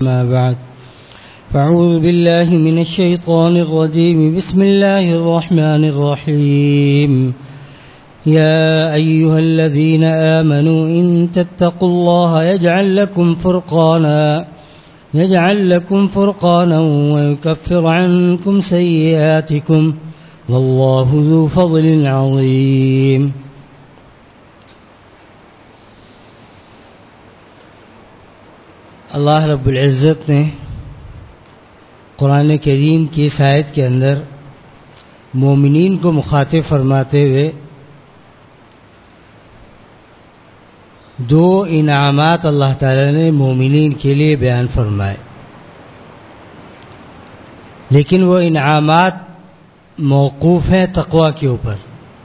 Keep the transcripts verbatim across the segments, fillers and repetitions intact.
ما بعد فأعوذ بالله من الشيطان الرجيم بسم الله الرحمن الرحيم يا أيها الذين آمنوا إن تتقوا الله يجعل لكم فرقانا يجعل لكم فرقانا ويكفر عنكم سيئاتكم والله ذو فضل عظيم. اللہ رب العزت نے قرآن کریم کی اس آیت کے اندر مومنین کو مخاطب فرماتے ہوئے دو انعامات اللہ تعالی نے مومنین کے لیے بیان فرمائے، لیکن وہ انعامات موقوف ہیں تقوی کے اوپر.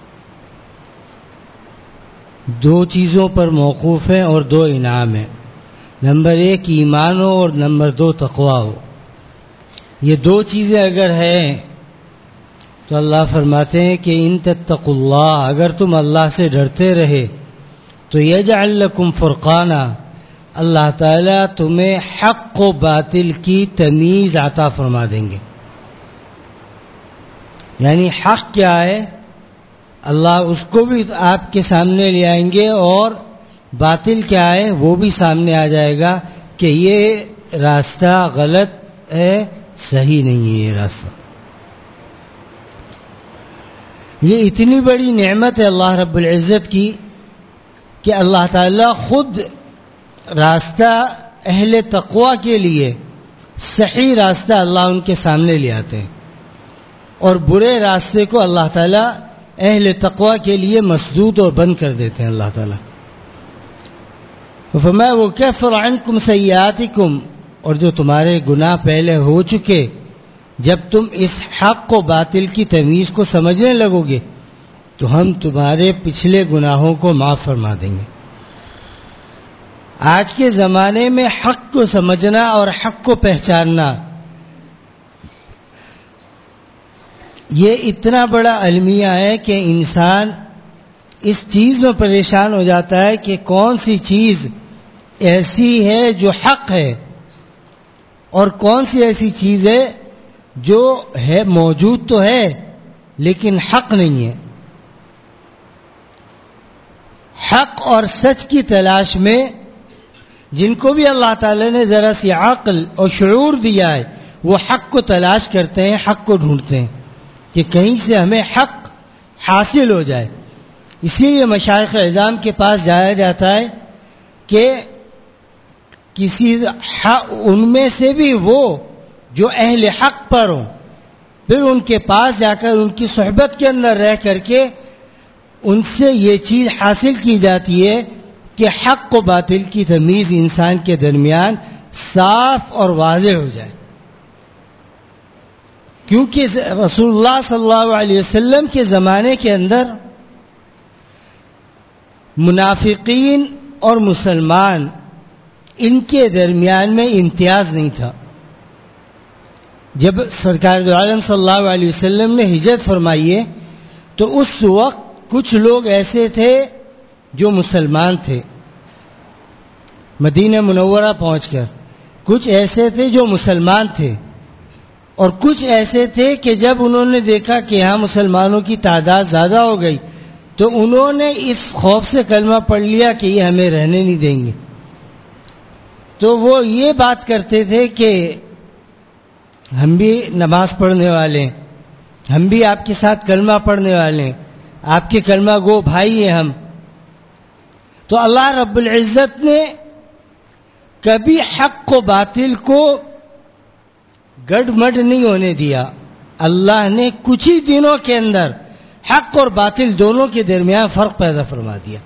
دو چیزوں پر موقوف ہیں اور دو انعام ہیں. نمبر ایک ایمان ہو اور نمبر دو تقوی ہو. یہ دو چیزیں اگر ہیں تو اللہ فرماتے ہیں کہ ان تتقوا اللہ، اگر تم اللہ سے ڈرتے رہے تو یجعل لکم فرقانا، اللہ تعالیٰ تمہیں حق و باطل کی تمیز عطا فرما دیں گے. یعنی حق کیا ہے اللہ اس کو بھی آپ کے سامنے لے آئیں گے، اور باطل کیا ہے وہ بھی سامنے آ جائے گا کہ یہ راستہ غلط ہے، صحیح نہیں ہے یہ راستہ. یہ اتنی بڑی نعمت ہے اللہ رب العزت کی کہ اللہ تعالیٰ خود راستہ اہل تقوی کے لیے صحیح راستہ اللہ ان کے سامنے لے آتے ہیں، اور برے راستے کو اللہ تعالیٰ اہل تقوی کے لیے مسدود اور بند کر دیتے ہیں. اللہ تعالیٰ فرمایا وَكَفَّرَ عَنْكُمْ سَيِّئَاتِكُمْ، اور جو تمہارے گناہ پہلے ہو چکے، جب تم اس حق و باطل کی تمیز کو سمجھنے لگو گے تو ہم تمہارے پچھلے گناہوں کو معاف فرما دیں گے. آج کے زمانے میں حق کو سمجھنا اور حق کو پہچاننا یہ اتنا بڑا المیہ ہے کہ انسان اس چیز میں پریشان ہو جاتا ہے کہ کون سی چیز ایسی ہے جو حق ہے اور کون سی ایسی چیز ہے جو ہے موجود تو ہے لیکن حق نہیں ہے. حق اور سچ کی تلاش میں جن کو بھی اللہ تعالی نے ذرا سی عقل اور شعور دیا ہے وہ حق کو تلاش کرتے ہیں، حق کو ڈھونڈتے ہیں کہ کہیں سے ہمیں حق حاصل ہو جائے. اسی لیے مشائخ اعظام کے پاس جایا جاتا ہے کہ کسی ان میں سے بھی وہ جو اہل حق پر ہوں، پھر ان کے پاس جا کر ان کی صحبت کے اندر رہ کر کے ان سے یہ چیز حاصل کی جاتی ہے کہ حق و باطل کی تمیز انسان کے درمیان صاف اور واضح ہو جائے. کیونکہ رسول اللہ صلی اللہ علیہ وسلم کے زمانے کے اندر منافقین اور مسلمان ان کے درمیان میں امتیاز نہیں تھا. جب سرکار دو عالم صلی اللہ علیہ وسلم نے ہجرت فرمائی ہے تو اس وقت کچھ لوگ ایسے تھے جو مسلمان تھے مدینہ منورہ پہنچ کر، کچھ ایسے تھے جو مسلمان تھے، اور کچھ ایسے تھے کہ جب انہوں نے دیکھا کہ یہاں مسلمانوں کی تعداد زیادہ ہو گئی تو انہوں نے اس خوف سے کلمہ پڑھ لیا کہ یہ ہمیں رہنے نہیں دیں گے. تو وہ یہ بات کرتے تھے کہ ہم بھی نماز پڑھنے والے ہیں، ہم بھی آپ کے ساتھ کلمہ پڑھنے والے ہیں، آپ کے کلمہ گو بھائی ہیں ہم. تو اللہ رب العزت نے کبھی حق و باطل کو گڑ مڈ نہیں ہونے دیا. اللہ نے کچھ ہی دنوں کے اندر حق اور باطل دونوں کے درمیان فرق پیدا فرما دیا.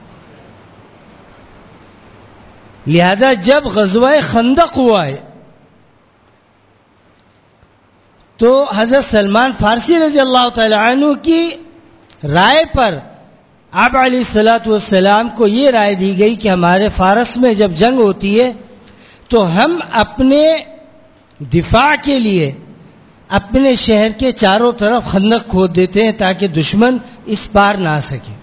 لہذا جب غزوہ خندق ہوا ہے تو حضرت سلمان فارسی رضی اللہ تعالی عنہ کی رائے پر آپ علیہ الصلوۃ والسلام کو یہ رائے دی گئی کہ ہمارے فارس میں جب جنگ ہوتی ہے تو ہم اپنے دفاع کے لیے اپنے شہر کے چاروں طرف خندق کھود دیتے ہیں تاکہ دشمن اس پار نہ آ سکے.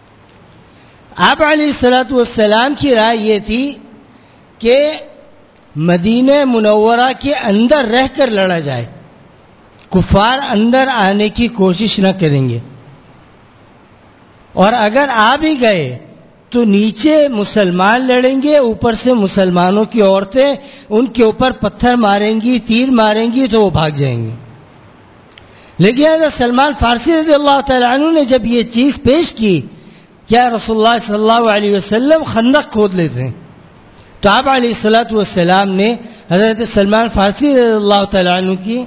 آپ علیہ الصلوۃ والسلام کی رائے یہ تھی کہ مدینہ منورہ کے اندر رہ کر لڑا جائے. کفار اندر آنے کی کوشش نہ کریں گے, اور اگر آ بھی گئے تو نیچے مسلمان لڑیں گے, اوپر سے مسلمانوں کی عورتیں ان کے اوپر پتھر ماریں گی, تیر ماریں گی تو وہ بھاگ جائیں گے. لیکن حضرت سلمان فارسی رضی اللہ تعالیٰ عنہ نے جب یہ چیز پیش کی, کیا رسول اللہ صلی اللہ علیہ وسلم خندق کھود لیتے ہیں, تو آپ علیہ الصلوۃ والسلام نے حضرت سلمان فارسی رضی اللہ تعالیٰ عنہ کی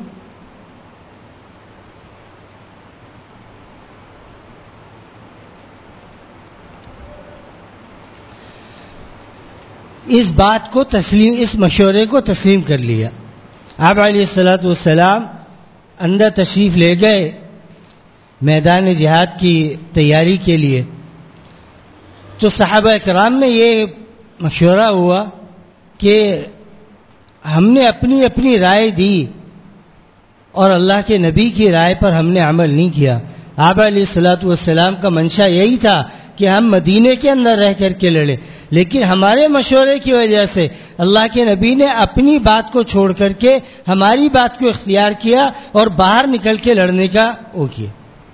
اس بات کو تسلیم, اس مشورے کو تسلیم کر لیا. آپ علیہ الصلوۃ والسلام اندر تشریف لے گئے میدان جہاد کی تیاری کے لیے. تو صحابہ کرام میں یہ مشورہ ہوا کہ ہم نے اپنی اپنی رائے دی اور اللہ کے نبی کی رائے پر ہم نے عمل نہیں کیا. آپ علیہ الصلوۃ والسلام کا منشا یہی تھا کہ ہم مدینے کے اندر رہ کر کے لڑیں, لیکن ہمارے مشورے کی وجہ سے اللہ کے نبی نے اپنی بات کو چھوڑ کر کے ہماری بات کو اختیار کیا اور باہر نکل کے لڑنے کا وہ کیا.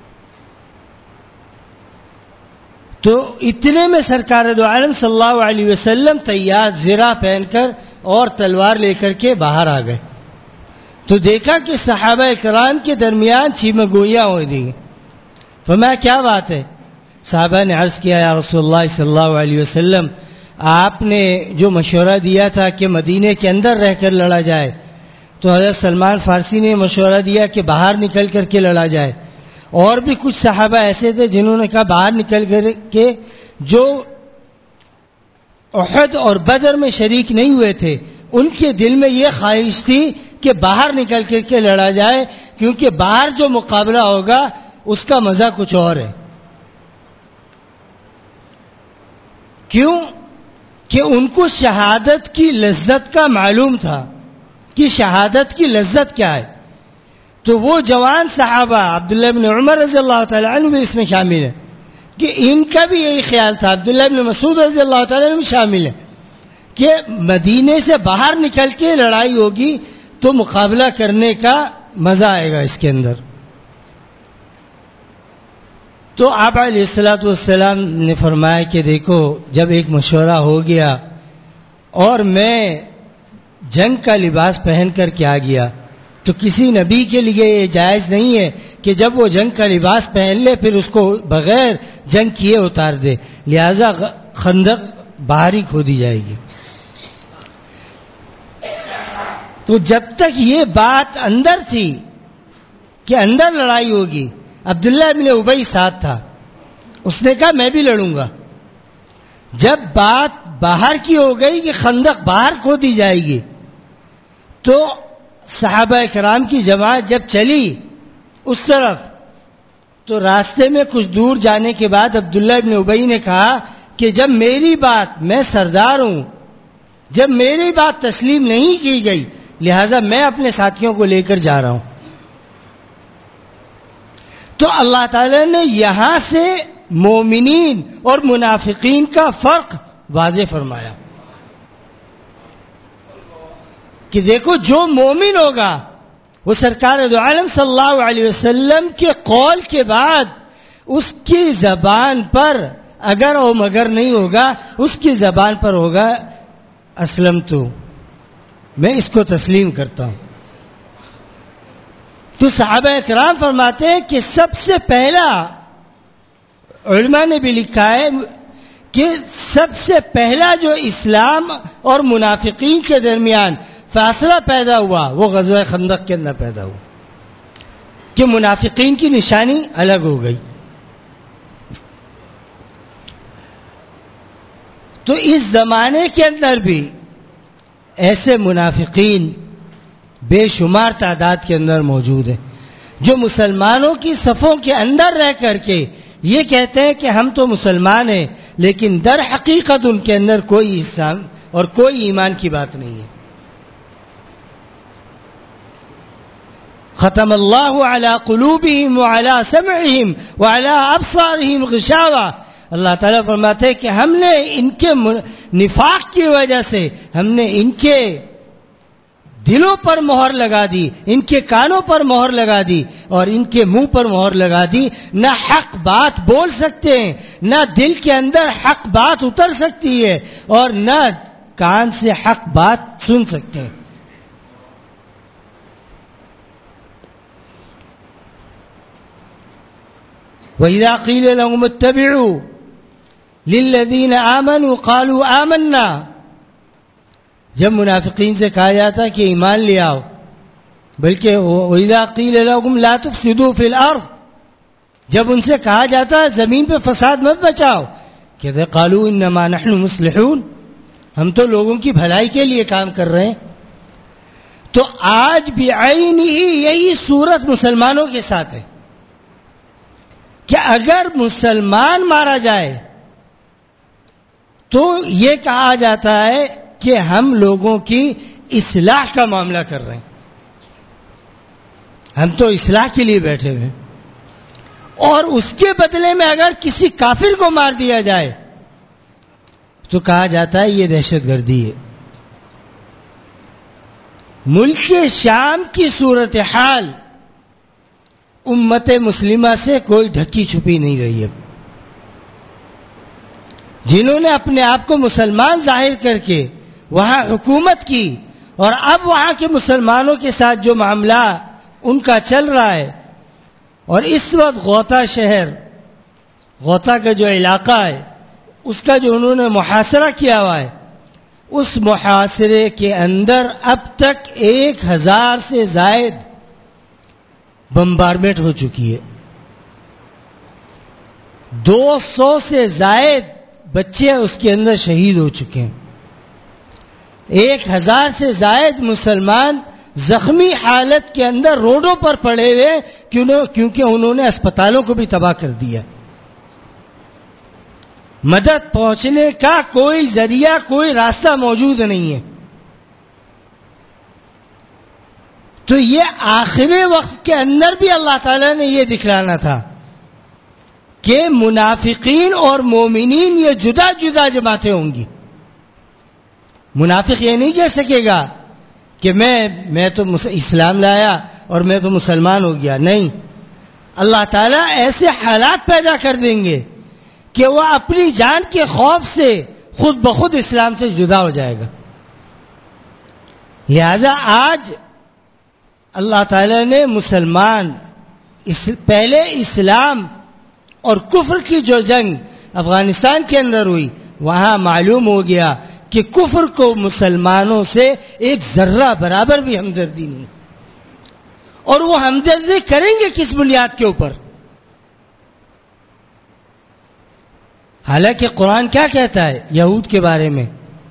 تو اتنے میں سرکار دو عالم صلی اللہ علیہ وسلم تیار زرہ پہن کر اور تلوار لے کر کے باہر آ گئے. تو دیکھا کہ صحابہ کرام کے درمیان چھیمہ گوئیاں ہو دی. فرمایا کیا بات ہے؟ صحابہ نے عرض کیا یا رسول اللہ صلی اللہ علیہ وسلم, آپ نے جو مشورہ دیا تھا کہ مدینے کے اندر رہ کر لڑا جائے, تو حضرت سلمان فارسی نے مشورہ دیا کہ باہر نکل کر کے لڑا جائے. اور بھی کچھ صحابہ ایسے تھے جنہوں نے کہا باہر نکل کر کے, جو احد اور بدر میں شریک نہیں ہوئے تھے ان کے دل میں یہ خواہش تھی کہ باہر نکل کر کے لڑا جائے, کیونکہ باہر جو مقابلہ ہوگا اس کا مزہ کچھ اور ہے. کیوں کہ ان کو شہادت کی لذت کا معلوم تھا کہ شہادت کی لذت کیا ہے. تو وہ جوان صحابہ عبداللہ بن عمر رضی اللہ تعالیٰ عنہ بھی اس میں شامل ہے کہ ان کا بھی یہی خیال تھا, عبداللہ بن مسعود رضی اللہ تعالیٰ عنہ بھی شامل ہے کہ مدینے سے باہر نکل کے لڑائی ہوگی تو مقابلہ کرنے کا مزہ آئے گا اس کے اندر. تو آپ علیہ الصلوۃ والسلام نے فرمایا کہ دیکھو, جب ایک مشورہ ہو گیا اور میں جنگ کا لباس پہن کر کے آ گیا, تو کسی نبی کے لیے یہ جائز نہیں ہے کہ جب وہ جنگ کا لباس پہن لے پھر اس کو بغیر جنگ کیے اتار دے. لہذا خندق باہر ہی کھودی جائے گی. تو جب تک یہ بات اندر تھی کہ اندر لڑائی ہوگی, عبداللہ ابن ابی ساتھ تھا, اس نے کہا میں بھی لڑوں گا. جب بات باہر کی ہو گئی کہ خندق باہر کھودی جائے گی, تو صحابہ کرام کی جماعت جب چلی اس طرف, تو راستے میں کچھ دور جانے کے بعد عبداللہ ابن ابی نے کہا کہ جب میری بات, میں سردار ہوں, جب میری بات تسلیم نہیں کی گئی لہذا میں اپنے ساتھیوں کو لے کر جا رہا ہوں. تو اللہ تعالی نے یہاں سے مومنین اور منافقین کا فرق واضح فرمایا کہ دیکھو جو مومن ہوگا وہ سرکار دو عالم صلی اللہ علیہ وسلم کے قول کے بعد اس کی زبان پر اگر او مگر نہیں ہوگا, اس کی زبان پر ہوگا اسلم تو, میں اس کو تسلیم کرتا ہوں. تو صحابہ کرام فرماتے ہیں کہ سب سے پہلا, علماء نے بھی لکھا ہے کہ سب سے پہلا جو اسلام اور منافقین کے درمیان فاصلہ پیدا ہوا وہ غزوہ خندق کے اندر پیدا ہوا کہ منافقین کی نشانی الگ ہو گئی. تو اس زمانے کے اندر بھی ایسے منافقین بے شمار تعداد کے اندر موجود ہیں جو مسلمانوں کی صفوں کے اندر رہ کر کے یہ کہتے ہیں کہ ہم تو مسلمان ہیں, لیکن در حقیقت ان کے اندر کوئی اسلام اور کوئی ایمان کی بات نہیں ہے. ختم اللہ علی قلوبہم وعلی سمعہم وعلی ابصارہم غشاوہ. اللہ تعالیٰ فرماتے ہیں کہ ہم نے ان کے نفاق کی وجہ سے, ہم نے ان کے دلوں پر مہر لگا دی, ان کے کانوں پر مہر لگا دی اور ان کے منہ پر مہر لگا دی. نہ حق بات بول سکتے ہیں, نہ دل کے اندر حق بات اتر سکتی ہے اور نہ کان سے حق بات سن سکتے ہیں. وَإِذَا قِيلَ لَهُمُ اتَّبِعُوا لِلَّذِينَ آمَنُوا قَالُوا آمَنَّا, جب منافقین سے کہا جاتا کہ ایمان لے آؤ, بلکہ وَإِذَا قِيلَ لَهُمْ لَا تُفْسِدُوا فِي الْأَرْضِ, جب ان سے کہا جاتا زمین پہ فساد مت بچاؤ, کہتے قَالُوا إِنَّمَا نَحْنُ مُصْلِحُونَ, ہم تو لوگوں کی بھلائی کے لیے کام کر رہے ہیں. تو آج بھی عینی یہی صورت مسلمانوں کے ساتھ ہے کہ اگر مسلمان مارا جائے تو یہ کہا جاتا ہے کہ ہم لوگوں کی اصلاح کا معاملہ کر رہے ہیں, ہم تو اصلاح کے لیے بیٹھے ہوئے ہیں. اور اس کے بدلے میں اگر کسی کافر کو مار دیا جائے تو کہا جاتا ہے یہ دہشت گردی ہے. ملک شام کی صورتحال امت مسلمہ سے کوئی ڈھکی چھپی نہیں رہی ہے. جنہوں نے اپنے آپ کو مسلمان ظاہر کر کے وہاں حکومت کی اور اب وہاں کے مسلمانوں کے ساتھ جو معاملہ ان کا چل رہا ہے, اور اس وقت غوطہ شہر, غوطہ کا جو علاقہ ہے اس کا جو انہوں نے محاصرہ کیا ہوا ہے, اس محاصرے کے اندر اب تک ایک ہزار سے زائد بمبارمنٹ ہو چکی ہے. دو سو سے زائد بچے اس کے اندر شہید ہو چکے ہیں. ایک ہزار سے زائد مسلمان زخمی حالت کے اندر روڈوں پر پڑے ہوئے کیونکہ انہوں نے اسپتالوں کو بھی تباہ کر دیا. مدد پہنچنے کا کوئی ذریعہ, کوئی راستہ موجود نہیں ہے. تو یہ آخری وقت کے اندر بھی اللہ تعالیٰ نے یہ دکھلانا تھا کہ منافقین اور مومنین یہ جدا جدا جماعتیں ہوں گی. منافق یہ نہیں کہہ سکے گا کہ میں میں تو اسلام لایا اور میں تو مسلمان ہو گیا. نہیں, اللہ تعالیٰ ایسے حالات پیدا کر دیں گے کہ وہ اپنی جان کے خوف سے خود بخود اسلام سے جدا ہو جائے گا. لہذا آج اللہ تعالیٰ نے مسلمان اس پہلے اسلام اور کفر کی جو جنگ افغانستان کے اندر ہوئی, وہاں معلوم ہو گیا کہ کفر کو مسلمانوں سے ایک ذرہ برابر بھی ہمدردی نہیں, اور وہ ہمدردی کریں گے کس بنیاد کے اوپر؟ حالانکہ قرآن کیا کہتا ہے یہود کے بارے میں؟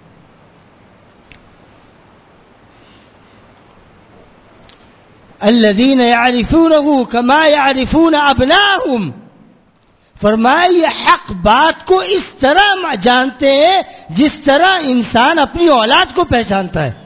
الذین یعرفونہ کما یعرفون ابناءہم, فرمایا یہ حق بات کو اس طرح جانتے ہیں جس طرح انسان اپنی اولاد کو پہچانتا ہے,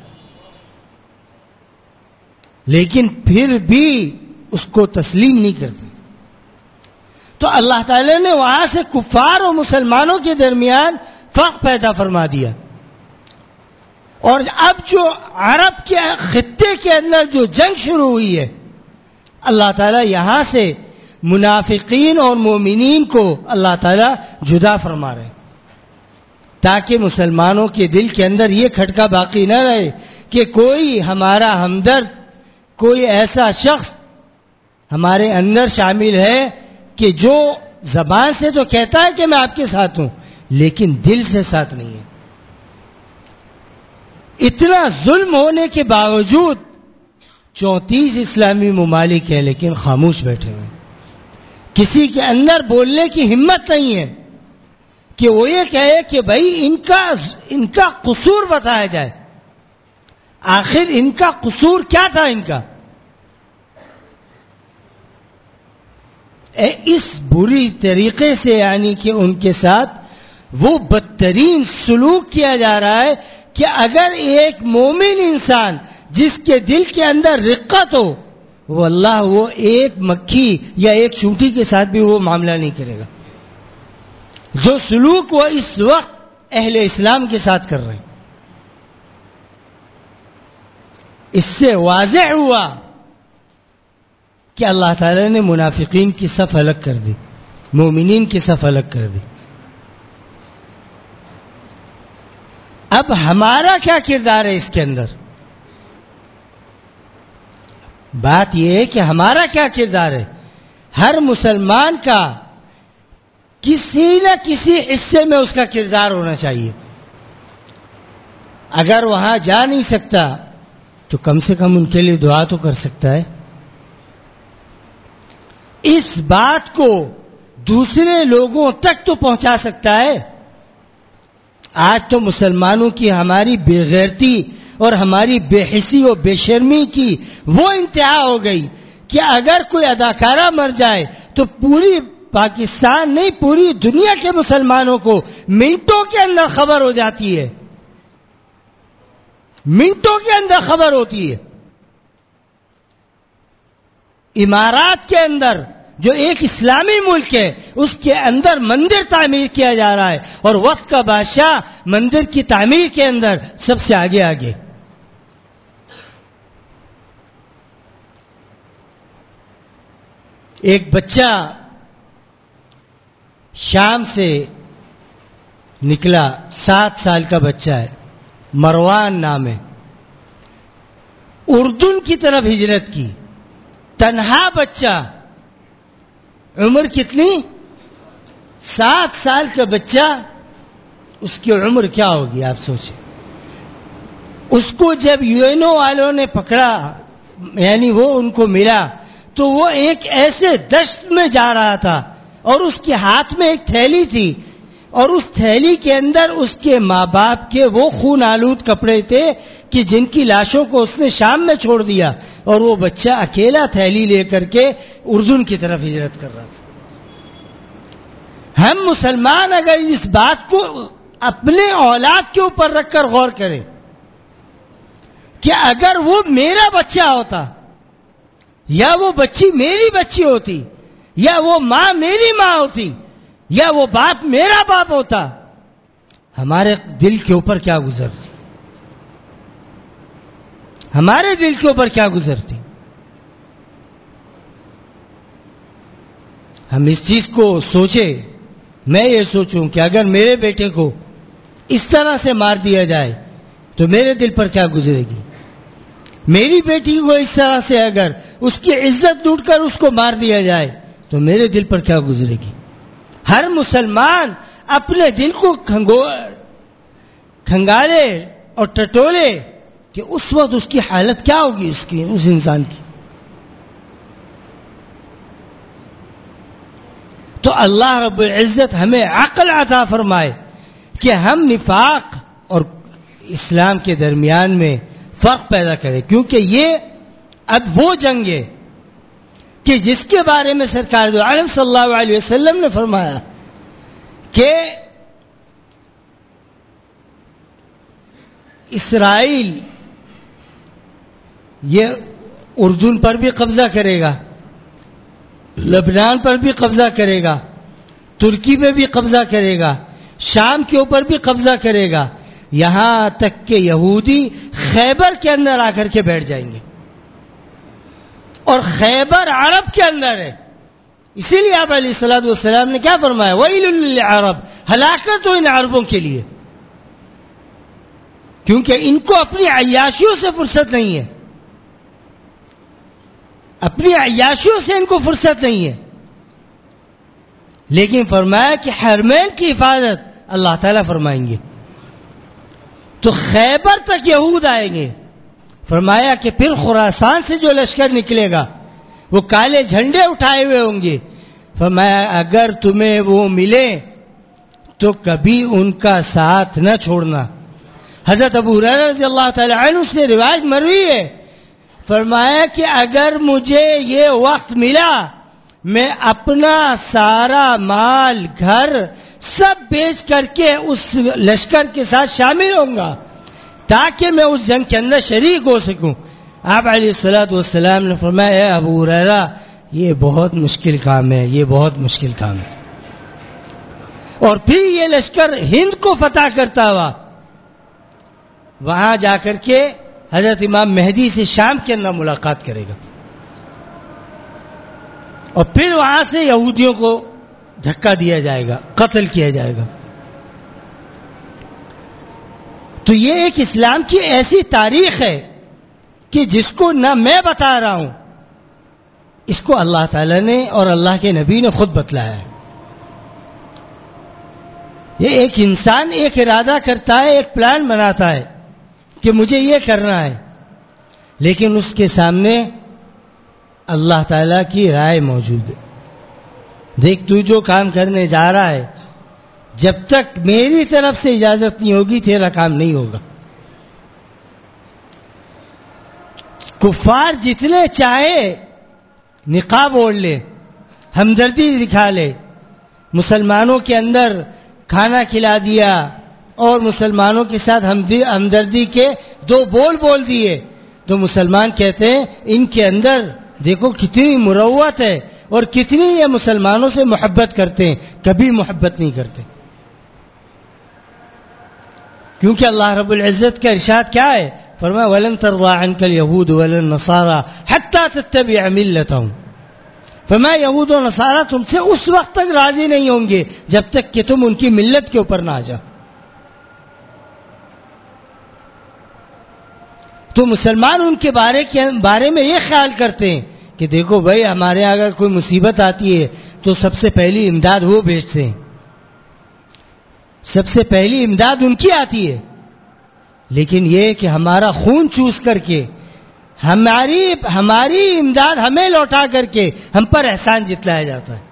لیکن پھر بھی اس کو تسلیم نہیں کرتے. تو اللہ تعالی نے وہاں سے کفار اور مسلمانوں کے درمیان فرق پیدا فرما دیا. اور اب جو عرب کے خطے کے اندر جو جنگ شروع ہوئی ہے, اللہ تعالیٰ یہاں سے منافقین اور مومنین کو اللہ تعالیٰ جدا فرما رہے ہیں تاکہ مسلمانوں کے دل کے اندر یہ کھٹکا باقی نہ رہے کہ کوئی ہمارا ہمدرد, کوئی ایسا شخص ہمارے اندر شامل ہے کہ جو زبان سے تو کہتا ہے کہ میں آپ کے ساتھ ہوں لیکن دل سے ساتھ نہیں ہے. اتنا ظلم ہونے کے باوجود چونتیس اسلامی ممالک ہیں لیکن خاموش بیٹھے ہوئے, کسی کے اندر بولنے کی ہمت نہیں ہے کہ وہ یہ کہے کہ بھائی ان کا ان کا قصور بتایا جائے, آخر ان کا قصور کیا تھا؟ ان کا اس بری طریقے سے یعنی کہ ان کے ساتھ وہ بدترین سلوک کیا جا رہا ہے کہ اگر ایک مومن انسان جس کے دل کے اندر رقت ہو, وہ اللہ وہ ایک مکھی یا ایک چونٹی کے ساتھ بھی وہ معاملہ نہیں کرے گا جو سلوک وہ اس وقت اہل اسلام کے ساتھ کر رہے ہیں. اس سے واضح ہوا کہ اللہ تعالیٰ نے منافقین کی صف الگ کر دی، مومنین کی صف الگ کر دی. اب ہمارا کیا کردار ہے اس کے اندر؟ بات یہ ہے کہ ہمارا کیا کردار ہے. ہر مسلمان کا کسی نہ کسی حصے میں اس کا کردار ہونا چاہیے. اگر وہاں جا نہیں سکتا تو کم سے کم ان کے لیے دعا تو کر سکتا ہے. اس بات کو دوسرے لوگوں تک تو پہنچا سکتا ہے. آج تو مسلمانوں کی ہماری بے غیرتی اور ہماری بے حسی و بے شرمی کی وہ انتہا ہو گئی کہ اگر کوئی اداکارہ مر جائے تو پوری پاکستان نہیں پوری دنیا کے مسلمانوں کو منٹوں کے اندر خبر ہو جاتی ہے. منٹوں کے اندر خبر ہوتی ہے. امارات کے اندر جو ایک اسلامی ملک ہے اس کے اندر مندر تعمیر کیا جا رہا ہے اور وقت کا بادشاہ مندر کی تعمیر کے اندر سب سے آگے آگے. ایک بچہ شام سے نکلا، سات سال کا بچہ ہے، مروان نام ہے، اردن کی طرف ہجرت کی. تنہا بچہ، عمر کتنی؟ سات سال کا بچہ. اس کی عمر کیا ہوگی آپ سوچیں. اس کو جب یو این او والوں نے پکڑا، یعنی وہ ان کو ملا، تو وہ ایک ایسے دشت میں جا رہا تھا اور اس کے ہاتھ میں ایک تھیلی تھی اور اس تھیلی کے اندر اس کے ماں باپ کے وہ خون آلود کپڑے تھے کہ جن کی لاشوں کو اس نے شام میں چھوڑ دیا، اور وہ بچہ اکیلا تھیلی لے کر کے اردن کی طرف ہجرت کر رہا تھا. ہم مسلمان اگر اس بات کو اپنے اولاد کے اوپر رکھ کر غور کریں کہ اگر وہ میرا بچہ ہوتا یا وہ بچی میری بچی ہوتی یا وہ ماں میری ماں ہوتی یا وہ باپ میرا باپ ہوتا، ہمارے دل کے اوپر کیا گزرتی ہمارے دل کے اوپر کیا گزرتی ہم اس چیز کو سوچیں. میں یہ سوچوں کہ اگر میرے بیٹے کو اس طرح سے مار دیا جائے تو میرے دل پر کیا گزرے گی. میری بیٹی کو اس طرح سے اگر اس کی عزت لوٹ کر اس کو مار دیا جائے تو میرے دل پر کیا گزرے گی. ہر مسلمان اپنے دل کو کھنگالے اور ٹٹولے کہ اس وقت اس کی حالت کیا ہوگی، اس کی اس انسان کی. تو اللہ رب العزت ہمیں عقل عطا فرمائے کہ ہم نفاق اور اسلام کے درمیان میں فرق پیدا کریں، کیونکہ یہ اب وہ جنگ ہے کہ جس کے بارے میں سرکار دو عالم صلی اللہ علیہ وسلم نے فرمایا کہ اسرائیل یہ اردن پر بھی قبضہ کرے گا، لبنان پر بھی قبضہ کرے گا، ترکی پہ بھی قبضہ کرے گا، شام کے اوپر بھی قبضہ کرے گا، یہاں تک کہ یہودی خیبر کے اندر آ کر کے بیٹھ جائیں گے. اور خیبر عرب کے اندر ہے. اسی لیے آپ علیہ الصلوۃ والسلام نے کیا فرمایا؟ وَيْلٌ لِّلْعَرَبِ، ہلاکت ہو ان عربوں کے لیے، کیونکہ ان کو اپنی عیاشیوں سے فرصت نہیں ہے، اپنی عیاشیوں سے ان کو فرصت نہیں ہے. لیکن فرمایا کہ حرمین کی حفاظت اللہ تعالیٰ فرمائیں گے. تو خیبر تک یہود آئیں گے. فرمایا کہ پھر خراسان سے جو لشکر نکلے گا وہ کالے جھنڈے اٹھائے ہوئے ہوں گے. فرمایا اگر تمہیں وہ ملے تو کبھی ان کا ساتھ نہ چھوڑنا. حضرت ابو ہریرہ رضی اللہ تعالی عنہ سے روایت مروی ہے، فرمایا کہ اگر مجھے یہ وقت ملا میں اپنا سارا مال گھر سب بیچ کر کے اس لشکر کے ساتھ شامل ہوں گا تاکہ میں اس جنگ کے اندر شریک ہو سکوں. آپ علیہ الصلوۃ والسلام نے فرمایا اے ابو ہریرہ یہ بہت مشکل کام ہے، یہ بہت مشکل کام ہے. اور پھر یہ لشکر ہند کو فتح کرتا ہوا وہاں جا کر کے حضرت امام مہدی سے شام کے اندر ملاقات کرے گا اور پھر وہاں سے یہودیوں کو دھکا دیا جائے گا, قتل کیا جائے گا. تو یہ ایک اسلام کی ایسی تاریخ ہے کہ جس کو نہ میں بتا رہا ہوں, اس کو اللہ تعالی نے اور اللہ کے نبی نے خود بتلایا ہے. یہ ایک انسان ایک ارادہ کرتا ہے, ایک پلان بناتا ہے کہ مجھے یہ کرنا ہے, لیکن اس کے سامنے اللہ تعالیٰ کی رائے موجود ہے. دیکھ تو جو کام کرنے جا رہا ہے, جب تک میری طرف سے اجازت نہیں ہوگی تیرا کام نہیں ہوگا. کفار جتنے چاہے نقاب اوڑھ لے, ہمدردی دکھا لے, مسلمانوں کے اندر کھانا کھلا دیا اور مسلمانوں کے ساتھ ہمدردی کے دو بول بول دیے, تو مسلمان کہتے ہیں ان کے اندر دیکھو کتنی مروت ہے اور کتنی یہ مسلمانوں سے محبت کرتے ہیں. کبھی محبت نہیں کرتے, کیونکہ اللہ رب العزت کا ارشاد کیا ہے؟ فرمایا وَلَن تَرْضَىٰ عَنْكَ الْيَهُودُ وَلَا النَّصَارَىٰ حَتَّىٰ تَتَّبِعَ مِلَّتَهُمْ. فرمایا یہود و نصارہ تم سے اس وقت تک راضی نہیں ہوں گے جب تک کہ تم ان کی ملت کے اوپر نہ آ جاؤ. تو مسلمان ان کے بارے کے بارے میں یہ خیال کرتے ہیں کہ دیکھو بھائی ہمارے یہاں اگر کوئی مصیبت آتی ہے تو سب سے پہلی امداد وہ بھیجتے ہیں, سب سے پہلی امداد ان کی آتی ہے. لیکن یہ کہ ہمارا خون چوس کر کے ہماری ہماری امداد ہمیں لوٹا کر کے ہم پر احسان جتلایا جاتا ہے.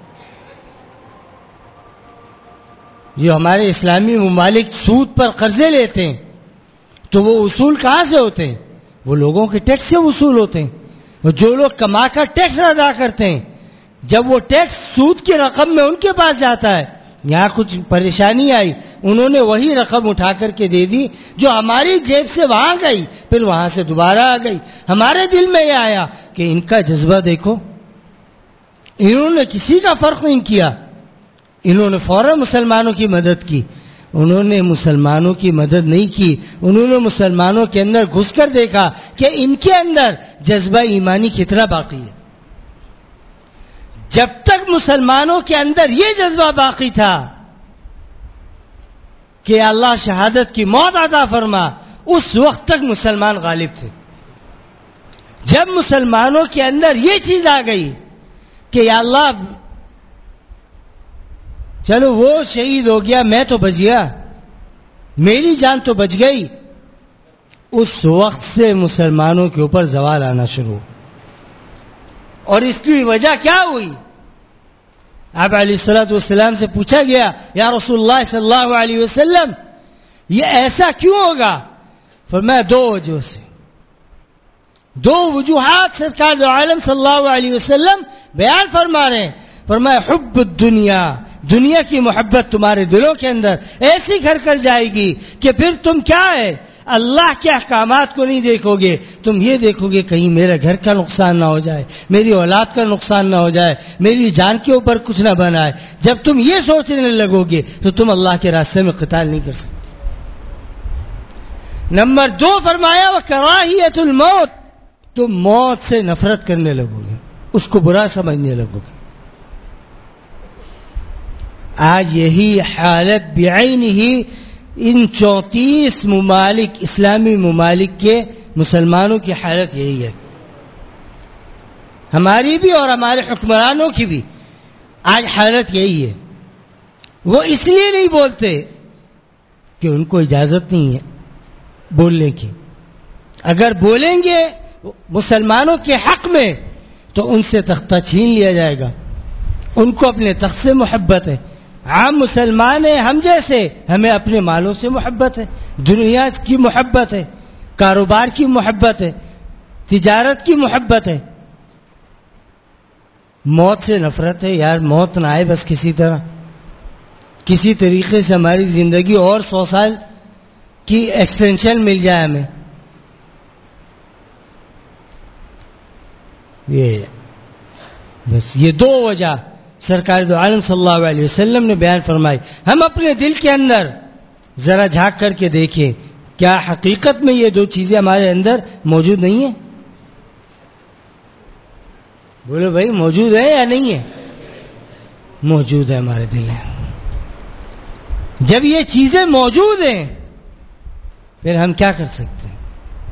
جو ہمارے اسلامی ممالک سود پر قرضے لیتے ہیں تو وہ اصول کہاں سے ہوتے ہیں؟ وہ لوگوں کے ٹیکس سے وصول ہوتے ہیں. جو لوگ کما کر ٹیکس ادا کرتے ہیں, جب وہ ٹیکس سود کی رقم میں ان کے پاس جاتا ہے, یہاں کچھ پریشانی آئی, انہوں نے وہی رقم اٹھا کر کے دے دی جو ہماری جیب سے وہاں گئی, پھر وہاں سے دوبارہ آ گئی. ہمارے دل میں یہ آیا کہ ان کا جذبہ دیکھو, انہوں نے کسی کا فرق نہیں کیا, انہوں نے فوراً مسلمانوں کی مدد کی. انہوں نے مسلمانوں کی مدد نہیں کی, انہوں نے مسلمانوں کے اندر گھس کر دیکھا کہ ان کے اندر جذبہ ایمانی کتنا باقی ہے. جب تک مسلمانوں کے اندر یہ جذبہ باقی تھا کہ اللہ شہادت کی موت عطا فرما, اس وقت تک مسلمان غالب تھے. جب مسلمانوں کے اندر یہ چیز آ گئی کہ یا اللہ چلو وہ شہید ہو گیا, میں تو بچ گیا, میری جان تو بچ گئی, اس وقت سے مسلمانوں کے اوپر زوال آنا شروع. اور اس کی وجہ کیا ہوئی؟ آپ علیہ الصلوۃ والسلام سے پوچھا گیا یا رسول اللہ صلی اللہ علیہ وسلم یہ ایسا کیوں ہوگا؟ فرمایا دو وجہ سے, دو وجوہات سرکار دو عالم صلی اللہ علیہ وسلم بیان فرما رہے ہیں. فرمایا حب الدنیا, دنیا کی محبت تمہارے دلوں کے اندر ایسی گھر کر جائے گی کہ پھر تم کیا ہے اللہ کے احکامات کو نہیں دیکھو گے, تم یہ دیکھو گے کہیں میرے گھر کا نقصان نہ ہو جائے, میری اولاد کا نقصان نہ ہو جائے, میری جان کے اوپر کچھ نہ بنائے. جب تم یہ سوچنے لگو گے تو تم اللہ کے راستے میں قتال نہیں کر سکتے. نمبر دو فرمایا وکراہیت الموت, تم موت سے نفرت کرنے لگو گے, اس کو برا سمجھنے لگو گے. آج یہی حالت بعین ہی ان چونتیس ممالک اسلامی ممالک کے مسلمانوں کی حالت یہی ہے, ہماری بھی اور ہمارے حکمرانوں کی بھی آج حالت یہی ہے. وہ اس لیے نہیں بولتے کہ ان کو اجازت نہیں ہے بولنے کی. اگر بولیں گے مسلمانوں کے حق میں تو ان سے تختہ چھین لیا جائے گا. ان کو اپنے تخت سے محبت ہے. عام مسلمان ہیں ہم جیسے, ہمیں اپنے مالوں سے محبت ہے, دنیا کی محبت ہے, کاروبار کی محبت ہے, تجارت کی محبت ہے. موت سے نفرت ہے. یار موت نہ آئے بس, کسی طرح کسی طریقے سے ہماری زندگی اور سو سال کی ایکسٹینشن مل جائے ہمیں. یہ بس یہ دو وجہ سرکار دو عالم صلی اللہ علیہ وسلم نے بیان فرمائی. ہم اپنے دل کے اندر ذرا جھانک کر کے دیکھیں کیا حقیقت میں یہ دو چیزیں ہمارے اندر موجود نہیں ہیں؟ بولو بھائی، موجود ہے یا نہیں ہے؟ موجود ہے ہمارے دل میں. جب یہ چیزیں موجود ہیں پھر ہم کیا کر سکتے ہیں؟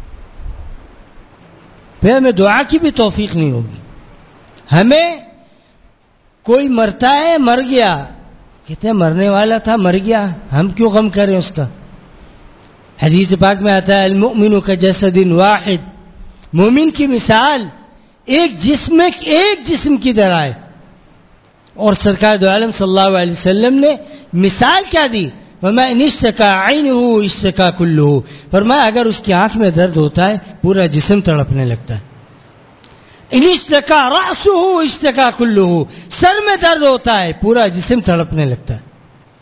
پھر ہمیں دعا کی بھی توفیق نہیں ہوگی. ہمیں کوئی مرتا ہے، مر گیا، کہتے ہیں مرنے والا تھا مر گیا، ہم کیوں غم کریں اس کا؟ حدیث پاک میں آتا ہے المؤمن کجسد واحد، مومن کی مثال ایک جسم ایک جسم کی طرح ہے. اور سرکار دو عالم صلی اللہ علیہ وسلم نے مثال کیا دی؟ فرمایا ان اشتکا عینہ اشتکا کلہ، فرمایا اگر اس کی آنکھ میں درد ہوتا ہے پورا جسم تڑپنے لگتا ہے. ان اشتکا رأسہ اشتکا کلہ، سر میں درد ہوتا ہے پورا جسم تڑپنے لگتا ہے.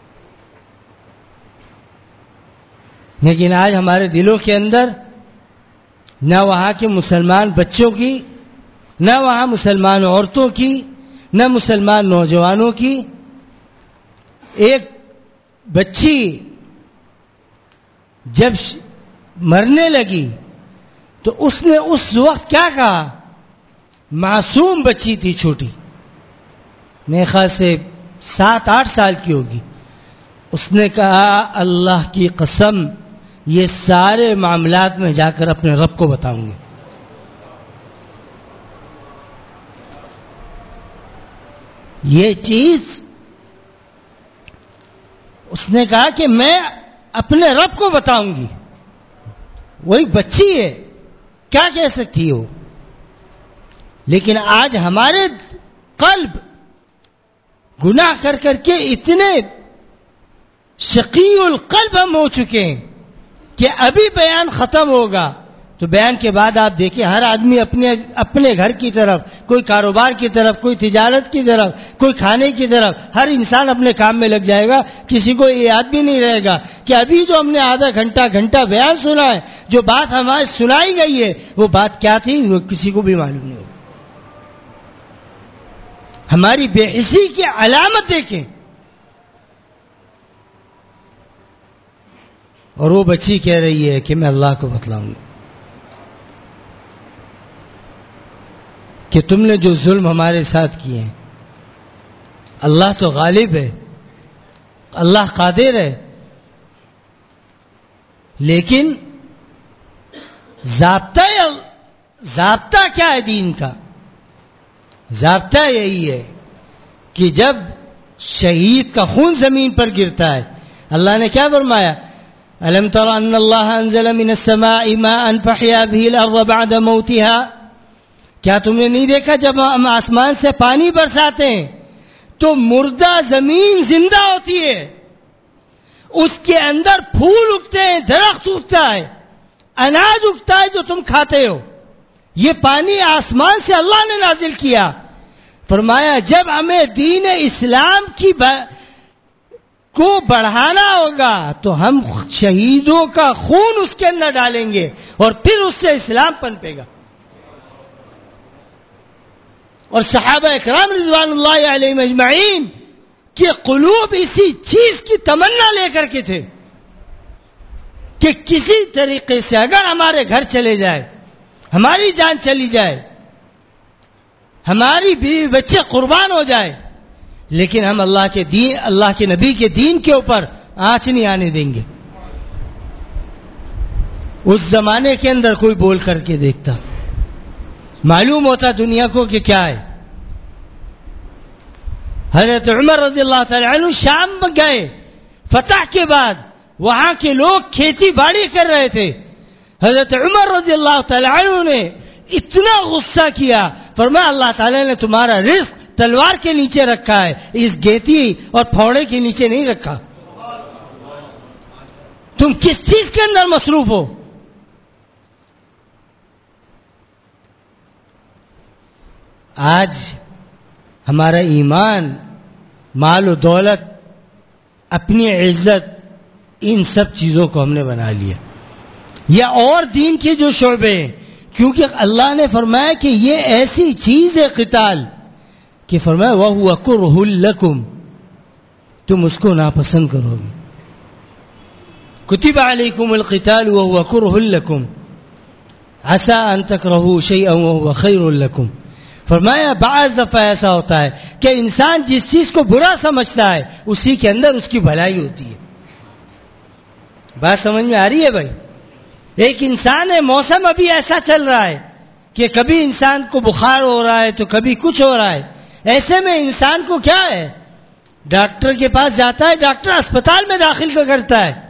لیکن آج ہمارے دلوں کے اندر نہ وہاں کے مسلمان بچوں کی، نہ وہاں مسلمان عورتوں کی، نہ مسلمان نوجوانوں کی. ایک بچی جب مرنے لگی تو اس نے اس وقت کیا کہا؟ معصوم بچی تھی، چھوٹی، میرے خیال سے سات آٹھ سال کی ہوگی. اس نے کہا اللہ کی قسم یہ سارے معاملات میں جا کر اپنے رب کو بتاؤں گی. یہ چیز اس نے کہا کہ میں اپنے رب کو بتاؤں گی. وہی بچی ہے، کیا کہہ سکتی ہو؟ لیکن آج ہمارے قلب گناہ کر کر کے اتنے شقی القلب ہم ہو چکے ہیں کہ ابھی بیان ختم ہوگا تو بیان کے بعد آپ دیکھیں ہر آدمی اپنے اپنے گھر کی طرف، کوئی کاروبار کی طرف، کوئی تجارت کی طرف، کوئی کھانے کی طرف، ہر انسان اپنے کام میں لگ جائے گا. کسی کو یہ یاد بھی نہیں رہے گا کہ ابھی جو ہم نے آدھا گھنٹہ گھنٹہ بیان سنا ہے، جو بات ہمیں سنائی گئی ہے وہ بات کیا تھی وہ کسی کو بھی معلوم نہیں ہوگا. ہماری بے حسی کی علامت دیکھیں. اور وہ بچی کہہ رہی ہے کہ میں اللہ کو بتلاؤں گی کہ تم نے جو ظلم ہمارے ساتھ کیے ہیں، اللہ تو غالب ہے، اللہ قادر ہے، لیکن ضابطہ ضابطہ کیا ہے دین کا؟ ضابطہ یہی ہے کہ جب شہید کا خون زمین پر گرتا ہے، اللہ نے کیا فرمایا؟ ألم تر أن الله أنزل من السماء ماء فأحيا به الأرض بعد موتها؟ کیا تم نے نہیں دیکھا جب ہم آسمان سے پانی برساتے ہیں تو مردہ زمین زندہ ہوتی ہے، اس کے اندر پھول اگتے ہیں، درخت اگتا ہے، اناج اگتا ہے جو تم کھاتے ہو. یہ پانی آسمان سے اللہ نے نازل کیا. فرمایا جب ہمیں دین اسلام کی با کو بڑھانا ہوگا تو ہم شہیدوں کا خون اس کے اندر ڈالیں گے اور پھر اس سے اسلام پنپے گا. اور صحابہ اکرام رضوان اللہ علیہم اجمعین کے قلوب اسی چیز کی تمنا لے کر کے تھے کہ کسی طریقے سے اگر ہمارے گھر چلے جائے، ہماری جان چلی جائے، ہماری بیوی بچے قربان ہو جائے، لیکن ہم اللہ کے دین، اللہ کے نبی کے دین کے اوپر آنچ نہیں آنے دیں گے. اس زمانے کے اندر کوئی بول کر کے دیکھتا، معلوم ہوتا دنیا کو کہ کیا ہے. حضرت عمر رضی اللہ تعالی عنہ شام میں گئے فتح کے بعد، وہاں کے لوگ کھیتی باڑی کر رہے تھے. حضرت عمر رضی اللہ تعالی عنہ نے اتنا غصہ کیا، فرمایا اللہ تعالی نے تمہارا رزق تلوار کے نیچے رکھا ہے، اس گیتی اور پھوڑے کے نیچے نہیں رکھا. تم کس چیز کے اندر مصروف ہو؟ آج ہمارا ایمان، مال و دولت، اپنی عزت، ان سب چیزوں کو ہم نے بنا لیا، یا اور دین کے جو شعبے ہیں، کیونکہ اللہ نے فرمایا کہ یہ ایسی چیز ہے قتال کہ فرمایا وَهُوَ كُرْهٌ لَكُمْ، تم اس کو ناپسند کرو گے. کتب علیکم القتال وهو کرہ لکم عسى ان تکرہوا شیئا وهو خیر لکم. فرمایا بعض دفعہ ایسا ہوتا ہے کہ انسان جس چیز کو برا سمجھتا ہے اسی کے اندر اس کی بھلائی ہوتی ہے. بات سمجھ میں آ رہی ہے بھائی؟ ایک انسان ہے, موسم ابھی ایسا چل رہا ہے کہ کبھی انسان کو بخار ہو رہا ہے تو کبھی کچھ ہو رہا ہے. ایسے میں انسان کو کیا ہے, ڈاکٹر کے پاس جاتا ہے, ڈاکٹر اسپتال میں داخل کرتا ہے,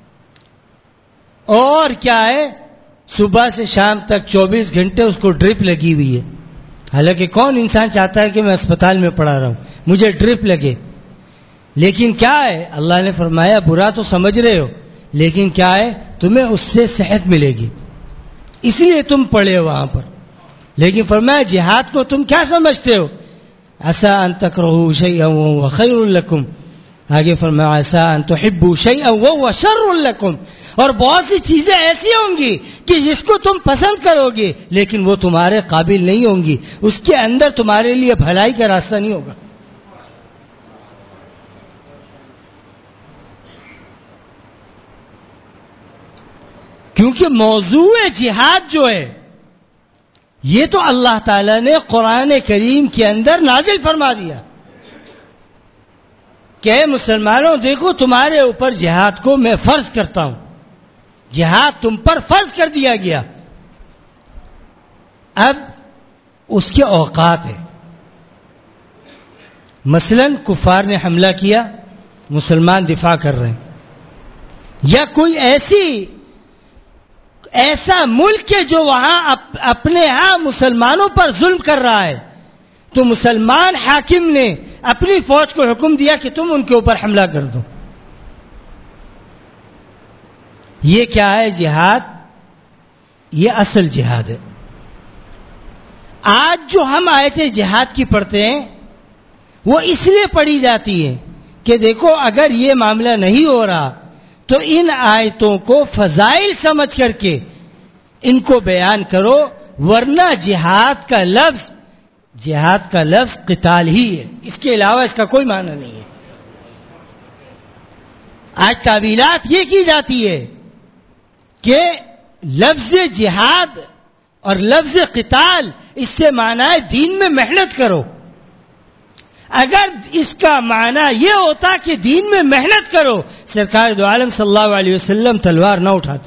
اور کیا ہے صبح سے شام تک چوبیس گھنٹے اس کو ڈرپ لگی ہوئی ہے. حالانکہ کون انسان چاہتا ہے کہ میں اسپتال میں پڑا رہا ہوں, مجھے ڈرپ لگے. لیکن کیا ہے, اللہ نے فرمایا برا تو سمجھ رہے ہو لیکن کیا ہے تمہیں اس سے صحت ملے گی, اس لیے تم پڑے ہو وہاں پر. لیکن فرمایا جہاد کو تم کیا سمجھتے ہو, عسى ان تکرہوا شیئا وهو خیر لکم. آگے فرمایا عسى ان تحبوا شیئا وهو شر لکم. اور بہت سی چیزیں ایسی ہوں گی کہ جس کو تم پسند کرو گے لیکن وہ تمہارے قابل نہیں ہوں گی, اس کے اندر تمہارے لیے بھلائی کا راستہ نہیں ہوگا. کیونکہ موضوع جہاد جو ہے یہ تو اللہ تعالیٰ نے قرآن کریم کے اندر نازل فرما دیا کہ اے مسلمانوں دیکھو تمہارے اوپر جہاد کو میں فرض کرتا ہوں, جہاد تم پر فرض کر دیا گیا. اب اس کے اوقات ہیں. مثلا کفار نے حملہ کیا, مسلمان دفاع کر رہے ہیں, یا کوئی ایسی ایسا ملک ہے جو وہاں اپنے ہاں مسلمانوں پر ظلم کر رہا ہے, تو مسلمان حاکم نے اپنی فوج کو حکم دیا کہ تم ان کے اوپر حملہ کر دو. یہ کیا ہے جہاد, یہ اصل جہاد ہے. آج جو ہم آیتیں جہاد کی پڑھتے ہیں وہ اس لیے پڑھی جاتی ہے کہ دیکھو اگر یہ معاملہ نہیں ہو رہا تو ان آیتوں کو فضائل سمجھ کر کے ان کو بیان کرو, ورنہ جہاد کا لفظ جہاد کا لفظ قتال ہی ہے, اس کے علاوہ اس کا کوئی معنی نہیں ہے. آج تعویلات یہ کی جاتی ہے کہ لفظ جہاد اور لفظ قتال اس سے معنی ہے دین میں محنت کرو. اگر اس کا معنی یہ ہوتا کہ دین میں محنت کرو, سرکار دو عالم صلی اللہ علیہ وسلم تلوار نہ اٹھاتے.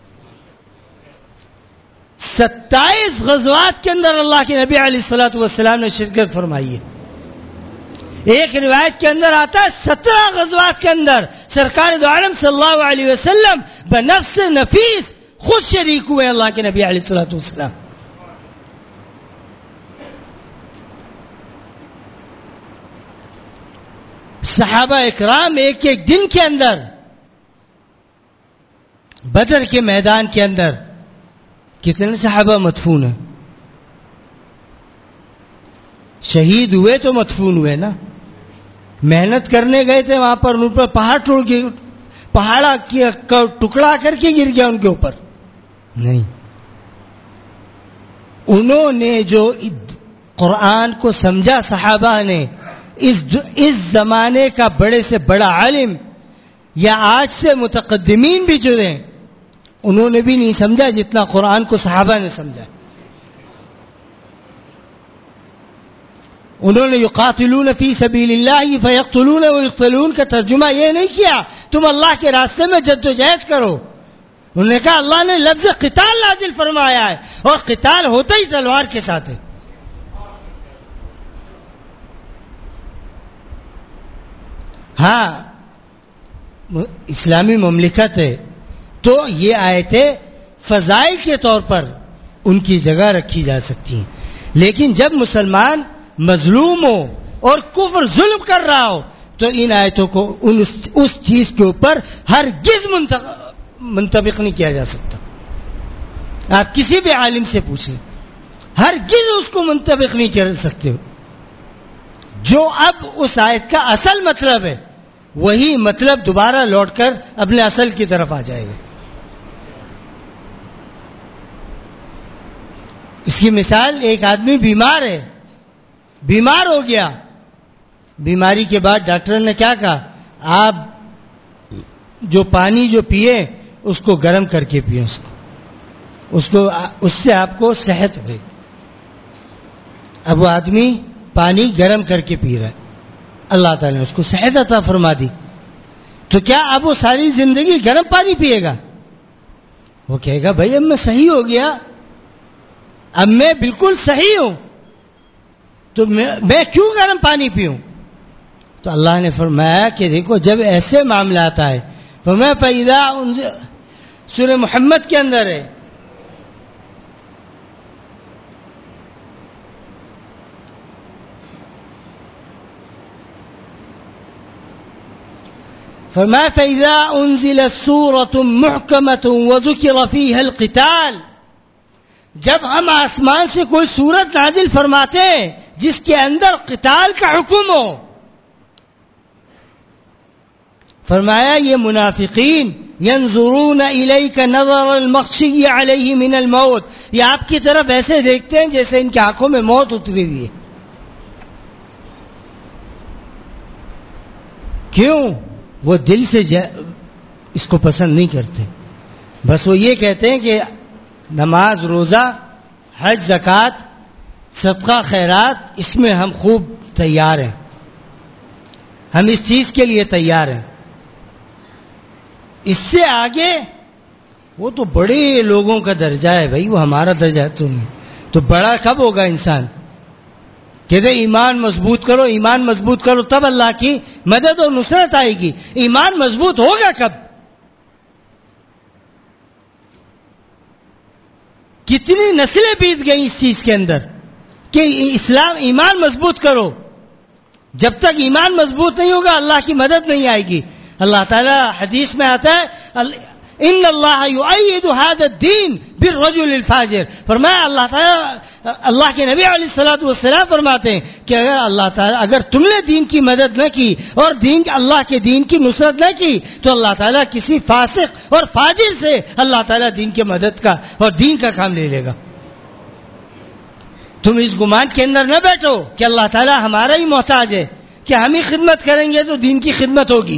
ستائیس غزوات کے اندر اللہ کے نبی علیہ الصلوۃ والسلام نے شرکت فرمائی ہے. ایک روایت کے اندر آتا ہے سترہ غزوات کے اندر سرکار دو عالم صلی اللہ علیہ وسلم بنفس نفیس خود شریک ہوئے اللہ کے نبی علیہ الصلوۃ والسلام. صحابہ اکرام ایک ایک دن کے اندر بدر کے میدان کے اندر کتنے صحابہ مدفون ہیں, شہید ہوئے تو مدفون ہوئے نا, محنت کرنے گئے تھے وہاں پر, ان پر پہاڑ ٹوڑ کے پہاڑا کا ٹکڑا کر کے گر گیا ان کے اوپر نہیں. انہوں نے جو قرآن کو سمجھا صحابہ نے, اس اس زمانے کا بڑے سے بڑا عالم یا آج سے متقدمین بھی جو ہیں انہوں نے بھی نہیں سمجھا جتنا قرآن کو صحابہ نے سمجھا. انہوں نے یقاتلون فی سبیل اللہ فیقتلون ویقتلون کا ترجمہ یہ نہیں کیا تم اللہ کے راستے میں جدوجہد کرو. انہوں نے کہا اللہ نے لفظ قتال نازل فرمایا ہے اور قتال ہوتا ہی تلوار کے ساتھ ہے. ہاں اسلامی مملکت ہے تو یہ آیتیں فضائل کے طور پر ان کی جگہ رکھی جا سکتی ہیں, لیکن جب مسلمان مظلوم ہو اور کفر ظلم کر رہا ہو تو ان آیتوں کو ان اس چیز کے اوپر ہرگز منطبق نہیں کیا جا سکتا. آپ کسی بھی عالم سے پوچھیں, ہرگز اس کو منطبق نہیں کر سکتے ہو. جو اب اس آیت کا اصل مطلب ہے وہی مطلب دوبارہ لوٹ کر اپنے اصل کی طرف آ جائے گا. اس کی مثال ایک آدمی بیمار ہے, بیمار ہو گیا, بیماری کے بعد ڈاکٹر نے کیا کہا, آپ جو پانی جو پیے اس کو گرم کر کے پیے، اس کو اس کو اس سے آپ کو صحت ہوئے. اب وہ آدمی پانی گرم کر کے پی رہا ہے، اللہ تعالیٰ نے اس کو صحت عطا فرما دی، تو کیا اب وہ ساری زندگی گرم پانی پیے گا؟ وہ کہے گا بھائی اب میں صحیح ہو گیا، اب میں بالکل صحیح ہوں، تو میں, میں کیوں گرم پانی پیوں؟ تو اللہ نے فرمایا کہ دیکھو جب ایسے معاملات آئے تو میں پیدا سورہ محمد کے اندر ہے، فرمایا فَإِذَا أُنزِلَتْ سُورَةٌ مُحْكَمَةٌ وَذُكِرَ فِيهَا الْقِتَالُ، جب ہم آسمان سے کوئی سورت نازل فرماتے ہیں جس کے اندر قتال کا حکم ہو، فرمایا یہ منافقین ينظرون إليك نظر المغشي عليه من الموت، یہ آپ کی طرف ایسے دیکھتے ہیں جیسے ان کی آنکھوں میں موت اتری ہوئی ہے. کیوں؟ وہ دل سے اس کو پسند نہیں کرتے، بس وہ یہ کہتے ہیں کہ نماز، روزہ، حج، زکوٰۃ، صدقہ، خیرات، اس میں ہم خوب تیار ہیں، ہم اس چیز کے لیے تیار ہیں. اس سے آگے وہ تو بڑے لوگوں کا درجہ ہے بھائی، وہ ہمارا درجہ تو نہیں. تو بڑا کب ہوگا انسان؟ کہتے ایمان مضبوط کرو، ایمان مضبوط کرو تب اللہ کی مدد اور نصرت آئے گی. ایمان مضبوط ہوگا کب؟ کتنی نسلیں بیت گئی اس چیز کے اندر کہ اسلام ایمان مضبوط کرو. جب تک ایمان مضبوط نہیں ہوگا اللہ کی مدد نہیں آئے گی. اللہ تعالیٰ حدیث میں آتا ہے ان اللہ یؤید ھذا الدین بالرجل الفاجر، فرمایا اللہ تعالیٰ، اللہ کے نبی علیہ الصلوۃ والسلام فرماتے ہیں کہ اگر اللہ تعالیٰ اگر تم نے دین کی مدد نہ کی اور دین اللہ کے دین کی نصرت نہ کی تو اللہ تعالیٰ کسی فاسق اور فاجر سے اللہ تعالیٰ دین کی مدد کا اور دین کا کام لے لے گا. تم اس گمان کے اندر نہ بیٹھو کہ اللہ تعالیٰ ہمارا ہی محتاج ہے، کہ ہم ہی خدمت کریں گے تو دین کی خدمت ہوگی،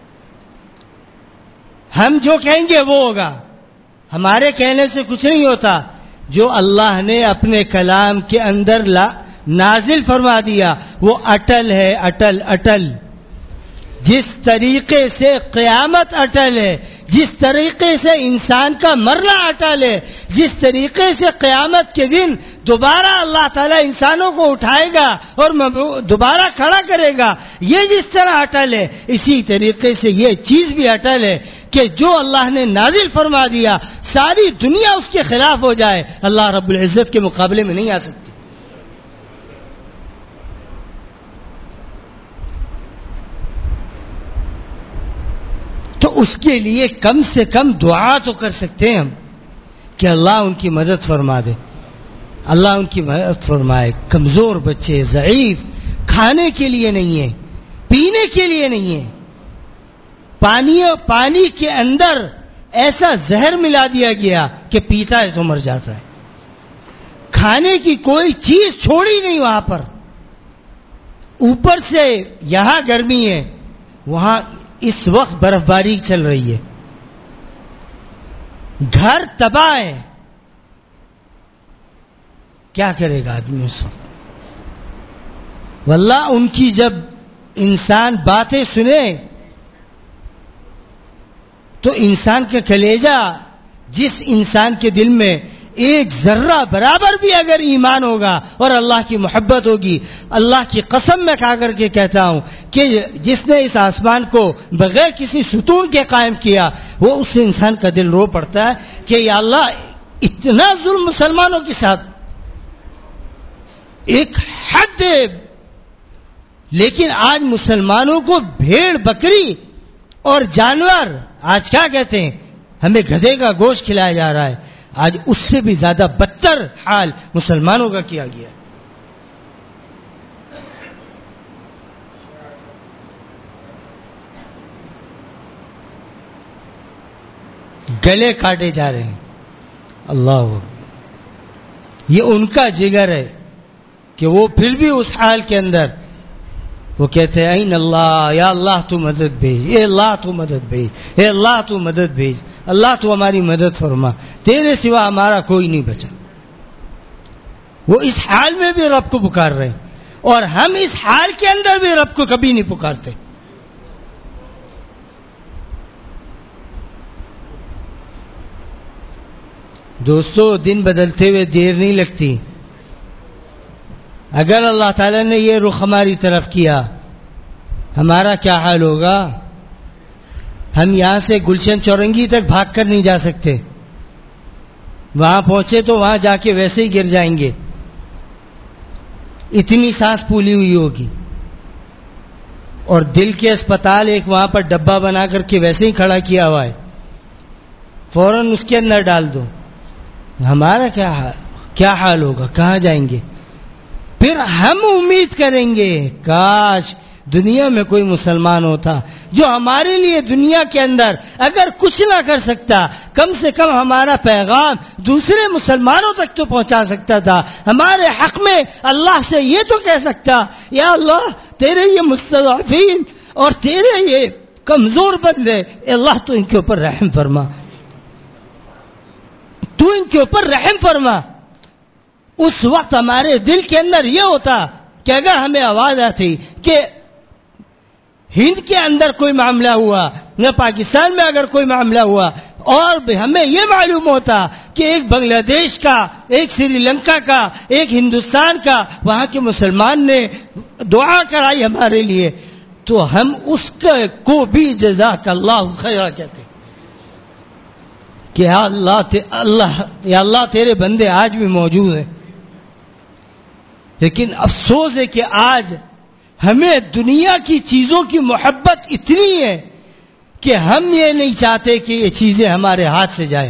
ہم جو کہیں گے وہ ہوگا. ہمارے کہنے سے کچھ نہیں ہوتا. جو اللہ نے اپنے کلام کے اندر لا نازل فرما دیا وہ اٹل ہے، اٹل اٹل. جس طریقے سے قیامت اٹل ہے، جس طریقے سے انسان کا مرنا اٹل ہے، جس طریقے سے قیامت کے دن دوبارہ اللہ تعالیٰ انسانوں کو اٹھائے گا اور دوبارہ کھڑا کرے گا، یہ جس طرح اٹل ہے اسی طریقے سے یہ چیز بھی اٹل ہے کہ جو اللہ نے نازل فرما دیا ساری دنیا اس کے خلاف ہو جائے، اللہ رب العزت کے مقابلے میں نہیں آ سکتی. تو اس کے لیے کم سے کم دعا تو کر سکتے ہیں ہم کہ اللہ ان کی مدد فرما دے، اللہ ان کی مدد فرمائے. کمزور بچے، ضعیف، کھانے کے لیے نہیں ہے، پینے کے لیے نہیں ہے. پانی پانی کے اندر ایسا زہر ملا دیا گیا کہ پیتا ہے تو مر جاتا ہے. کھانے کی کوئی چیز چھوڑی نہیں وہاں پر. اوپر سے یہاں گرمی ہے، وہاں اس وقت برف باری چل رہی ہے، گھر تباہ ہے. کیا کرے گا آدمی اس وقت؟ واللہ ان کی جب انسان باتیں سنے تو انسان کا کلیجہ، جس انسان کے دل میں ایک ذرہ برابر بھی اگر ایمان ہوگا اور اللہ کی محبت ہوگی، اللہ کی قسم میں کھا کر کے کہتا ہوں کہ جس نے اس آسمان کو بغیر کسی ستون کے قائم کیا، وہ اس انسان کا دل رو پڑتا ہے کہ یا اللہ اتنا ظلم مسلمانوں کے ساتھ، ایک حد ہے. لیکن آج مسلمانوں کو بھیڑ، بکری اور جانور، آج کیا کہتے ہیں، ہمیں گدھے کا گوشت کھلایا جا رہا ہے. آج اس سے بھی زیادہ بدتر حال مسلمانوں کا کیا گیا. گلے کاٹے جا رہے ہیں. اللہ، یہ ان کا جگر ہے کہ وہ پھر بھی اس حال کے اندر وہ کہتے ہیں این اللہ، یا اللہ تو مدد بھیج، اے اللہ تو مدد بھیج، اے اللہ تو مدد بھیج، اللہ تو ہماری مدد فرما، تیرے سوا ہمارا کوئی نہیں بچا. وہ اس حال میں بھی رب کو پکار رہے ہیں، اور ہم اس حال کے اندر بھی رب کو کبھی نہیں پکارتے. دوستو، دن بدلتے ہوئے دیر نہیں لگتی. اگر اللہ تعالیٰ نے یہ رخ ہماری طرف کیا، ہمارا کیا حال ہوگا؟ ہم یہاں سے گلشن چورنگی تک بھاگ کر نہیں جا سکتے. وہاں پہنچے تو وہاں جا کے ویسے ہی گر جائیں گے، اتنی سانس پھولی ہوئی ہوگی. اور دل کے اسپتال ایک وہاں پر ڈبہ بنا کر کے ویسے ہی کھڑا کیا ہوا ہے، فوراً اس کے اندر ڈال دو. ہمارا کیا حال کیا حال ہوگا؟ کہاں جائیں گے؟ پھر ہم امید کریں گے کاش دنیا میں کوئی مسلمان ہوتا جو ہمارے لیے دنیا کے اندر اگر کچھ نہ کر سکتا، کم سے کم ہمارا پیغام دوسرے مسلمانوں تک تو پہنچا سکتا تھا. ہمارے حق میں اللہ سے یہ تو کہہ سکتا، یا اللہ تیرے یہ مستضعفین اور تیرے یہ کمزور بندے، اللہ تو ان کے اوپر رحم فرما، تو ان کے اوپر رحم فرما. اس وقت ہمارے دل کے اندر یہ ہوتا کہ اگر ہمیں آواز آتی کہ ہند کے اندر کوئی معاملہ ہوا یا پاکستان میں اگر کوئی معاملہ ہوا، اور ہمیں یہ معلوم ہوتا کہ ایک بنگلہ دیش کا، ایک سری لنکا کا، ایک ہندوستان کا وہاں کے مسلمان نے دعا کرائی ہمارے لیے، تو ہم اس کو بھی جزاک اللہ خیر کہتے کہ یا اللہ اللہ یا اللہ تیرے بندے آج بھی موجود ہیں. لیکن افسوس ہے کہ آج ہمیں دنیا کی چیزوں کی محبت اتنی ہے کہ ہم یہ نہیں چاہتے کہ یہ چیزیں ہمارے ہاتھ سے جائیں.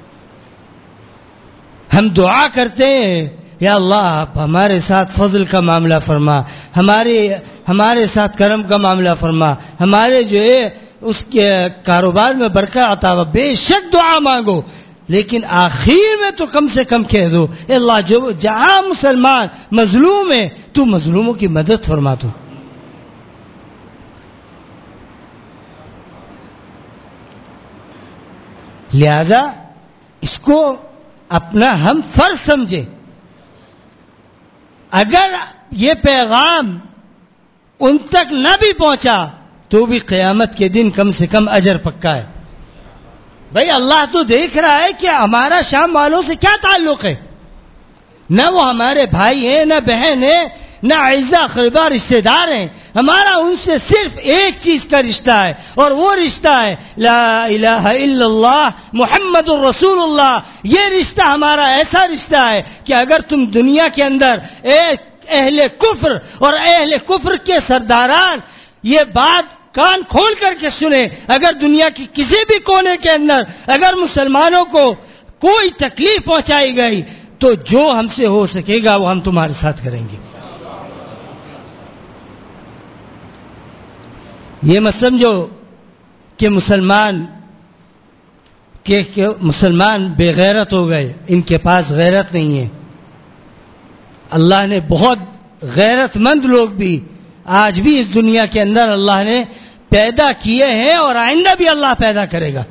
ہم دعا کرتے ہیں یا اللہ آپ ہمارے ساتھ فضل کا معاملہ فرما، ہمارے ہمارے ساتھ کرم کا معاملہ فرما، ہمارے جو ہے اس کے کاروبار میں برکت عطا ہو. بے شک دعا مانگو، لیکن آخر میں تو کم سے کم کہہ دو اے اللہ جو جہاں مسلمان مظلوم ہے تو مظلوموں کی مدد فرما دو. لہذا اس کو اپنا ہم فرض سمجھے. اگر یہ پیغام ان تک نہ بھی پہنچا تو بھی قیامت کے دن کم سے کم اجر پکا ہے. بھائی اللہ تو دیکھ رہا ہے کہ ہمارا شام والوں سے کیا تعلق ہے. نہ وہ ہمارے بھائی ہیں، نہ بہن ہیں، نہ اعزا اقربا رشتے دار ہیں. ہمارا ان سے صرف ایک چیز کا رشتہ ہے، اور وہ رشتہ ہے لا الہ الا اللہ محمد الرسول اللہ. یہ رشتہ ہمارا ایسا رشتہ ہے کہ اگر تم دنیا کے اندر ایک اہل کفر اور اہل کفر کے سرداران یہ بات کان کھول کر کے سنیں، اگر دنیا کی کسی بھی کونے کے اندر اگر مسلمانوں کو کوئی تکلیف پہنچائی گئی تو جو ہم سے ہو سکے گا وہ ہم تمہارے ساتھ کریں گے. یہ مت سمجھو کہ مسلمان کہ مسلمان بے غیرت ہو گئے، ان کے پاس غیرت نہیں ہے. اللہ نے بہت غیرت مند لوگ بھی آج بھی اس دنیا کے اندر اللہ نے پیدا کیے ہیں، اور آئندہ بھی اللہ پیدا کرے گا.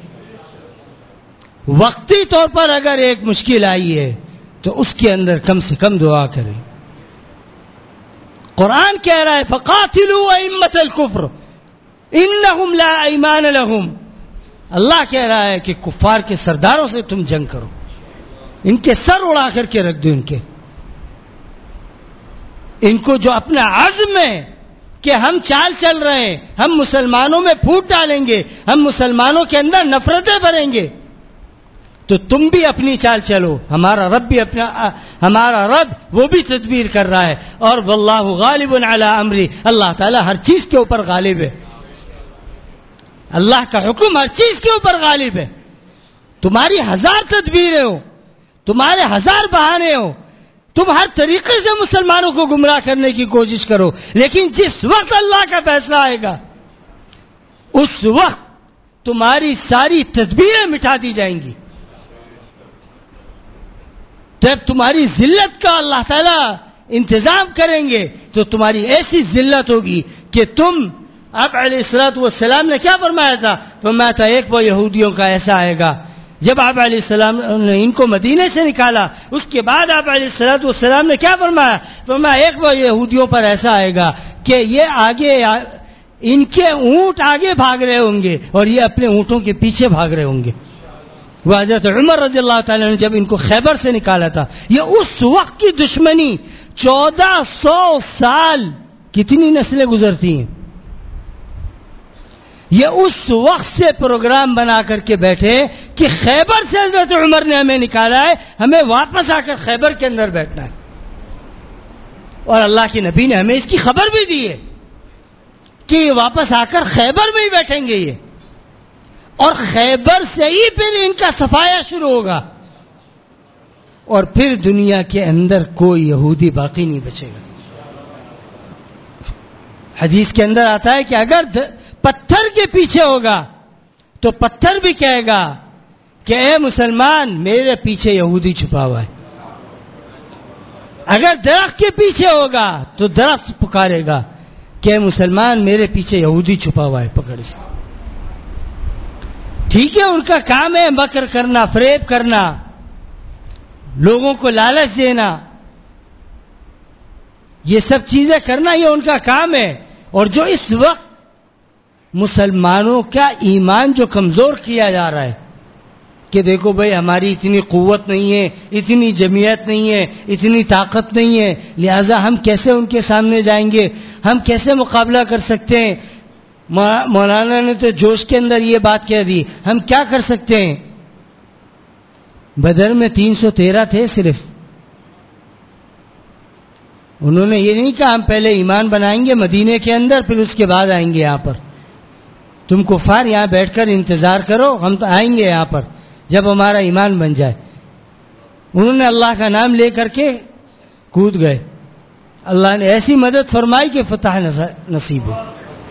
وقتی طور پر اگر ایک مشکل آئی ہے تو اس کے اندر کم سے کم دعا کریں. قرآن کہہ رہا ہے فقاتلوا ائمة الكفر انہم لا ایمان لہم. اللہ کہہ رہا ہے کہ کفار کے سرداروں سے تم جنگ کرو، ان کے سر اڑا کر کے رکھ دو. ان کے ان کو جو اپنا عزم ہے کہ ہم چال چل رہے ہیں، ہم مسلمانوں میں پھوٹ ڈالیں گے، ہم مسلمانوں کے اندر نفرتیں بھریں گے، تو تم بھی اپنی چال چلو. ہمارا رب بھی اپنا ہمارا رب وہ بھی تدبیر کر رہا ہے. اور واللہ غالب علی امری، اللہ تعالی ہر چیز کے اوپر غالب ہے. اللہ کا حکم ہر چیز کے اوپر غالب ہے. تمہاری ہزار تدبیریں ہو، تمہارے ہزار بہانے ہو، تم ہر طریقے سے مسلمانوں کو گمراہ کرنے کی کوشش کرو، لیکن جس وقت اللہ کا فیصلہ آئے گا اس وقت تمہاری ساری تدبیریں مٹا دی جائیں گی. جب تمہاری ذلت کا اللہ تعالیٰ انتظام کریں گے تو تمہاری ایسی ذلت ہوگی کہ تم اب علیہ الصلوۃ والسلام نے کیا فرمایا تھا؟ فرمایا تھا ایک وہ یہودیوں کا ایسا آئے گا. جب آپ علیہ السلام نے ان کو مدینے سے نکالا اس کے بعد آپ علیہ الصلوۃ والسلام نے کیا فرمایا؟ فرمایا ایک وہ یہودیوں پر ایسا آئے گا کہ یہ آگے ان کے اونٹ آگے بھاگ رہے ہوں گے اور یہ اپنے اونٹوں کے پیچھے بھاگ رہے ہوں گے. وہ حضرت عمر رضی اللہ تعالیٰ نے جب ان کو خیبر سے نکالا تھا, یہ اس وقت کی دشمنی چودہ سو سال کتنی نسلیں گزرتی ہیں, یہ اس وقت سے پروگرام بنا کر کے بیٹھے کہ خیبر سے حضرت عمر نے ہمیں نکالا ہے, ہمیں واپس آ کر خیبر کے اندر بیٹھنا ہے. اور اللہ کے نبی نے ہمیں اس کی خبر بھی دی ہے کہ واپس آ کر خیبر میں ہی بیٹھیں گے یہ, اور خیبر سے ہی پھر ان کا صفایا شروع ہوگا, اور پھر دنیا کے اندر کوئی یہودی باقی نہیں بچے گا. حدیث کے اندر آتا ہے کہ اگر پتھر کے پیچھے ہوگا تو پتھر بھی کہے گا کہ اے مسلمان میرے پیچھے یہودی چھپا ہوا ہے. اگر درخت کے پیچھے ہوگا تو درخت پکارے گا کہ اے مسلمان میرے پیچھے یہودی چھپا ہوا ہے, پکڑ سے. ٹھیک ہے, ان کا کام ہے مکر کرنا, فریب کرنا, لوگوں کو لالچ دینا, یہ سب چیزیں کرنا, یہ ان کا کام ہے. اور جو اس وقت مسلمانوں کا ایمان جو کمزور کیا جا رہا ہے کہ دیکھو بھائی ہماری اتنی قوت نہیں ہے, اتنی جمعیت نہیں ہے, اتنی طاقت نہیں ہے, لہذا ہم کیسے ان کے سامنے جائیں گے, ہم کیسے مقابلہ کر سکتے ہیں. مولانا نے تو جوش کے اندر یہ بات کہہ دی, ہم کیا کر سکتے ہیں. بدر میں تین سو تیرہ تھے صرف. انہوں نے یہ نہیں کہا ہم پہلے ایمان بنائیں گے مدینے کے اندر پھر اس کے بعد آئیں گے یہاں پر, تم کفار یہاں بیٹھ کر انتظار کرو, ہم تو آئیں گے یہاں پر جب ہمارا ایمان بن جائے. انہوں نے اللہ کا نام لے کر کے کود گئے. اللہ نے ایسی مدد فرمائی کہ فتح نصیب ہو.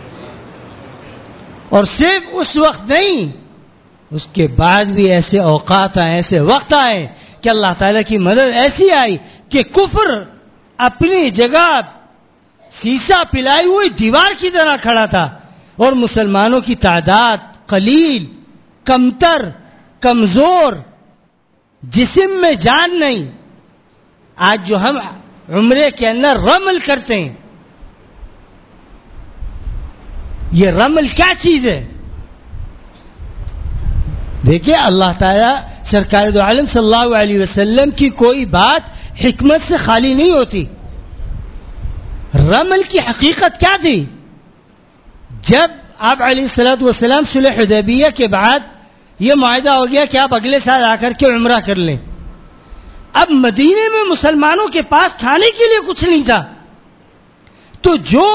اور صرف اس وقت نہیں, اس کے بعد بھی ایسے اوقات آئے, ایسے وقت آئے کہ اللہ تعالیٰ کی مدد ایسی آئی کہ کفر اپنی جگہ سیسا پلائی ہوئی دیوار کی طرح کھڑا تھا, اور مسلمانوں کی تعداد قلیل, کمتر, کمزور, جسم میں جان نہیں. آج جو ہم عمرے کے اندر رمل کرتے ہیں, یہ رمل کیا چیز ہے؟ دیکھیے اللہ تعالیٰ سرکار دو عالم صلی اللہ علیہ وسلم کی کوئی بات حکمت سے خالی نہیں ہوتی. رمل کی حقیقت کیا تھی؟ جب آپ علیہ الصلوۃ والسلام صلح حدیبیہ کے بعد یہ معاہدہ ہو گیا کہ آپ اگلے سال آ کر کے عمرہ کر لیں, اب مدینے میں مسلمانوں کے پاس کھانے کے لیے کچھ نہیں تھا, تو جو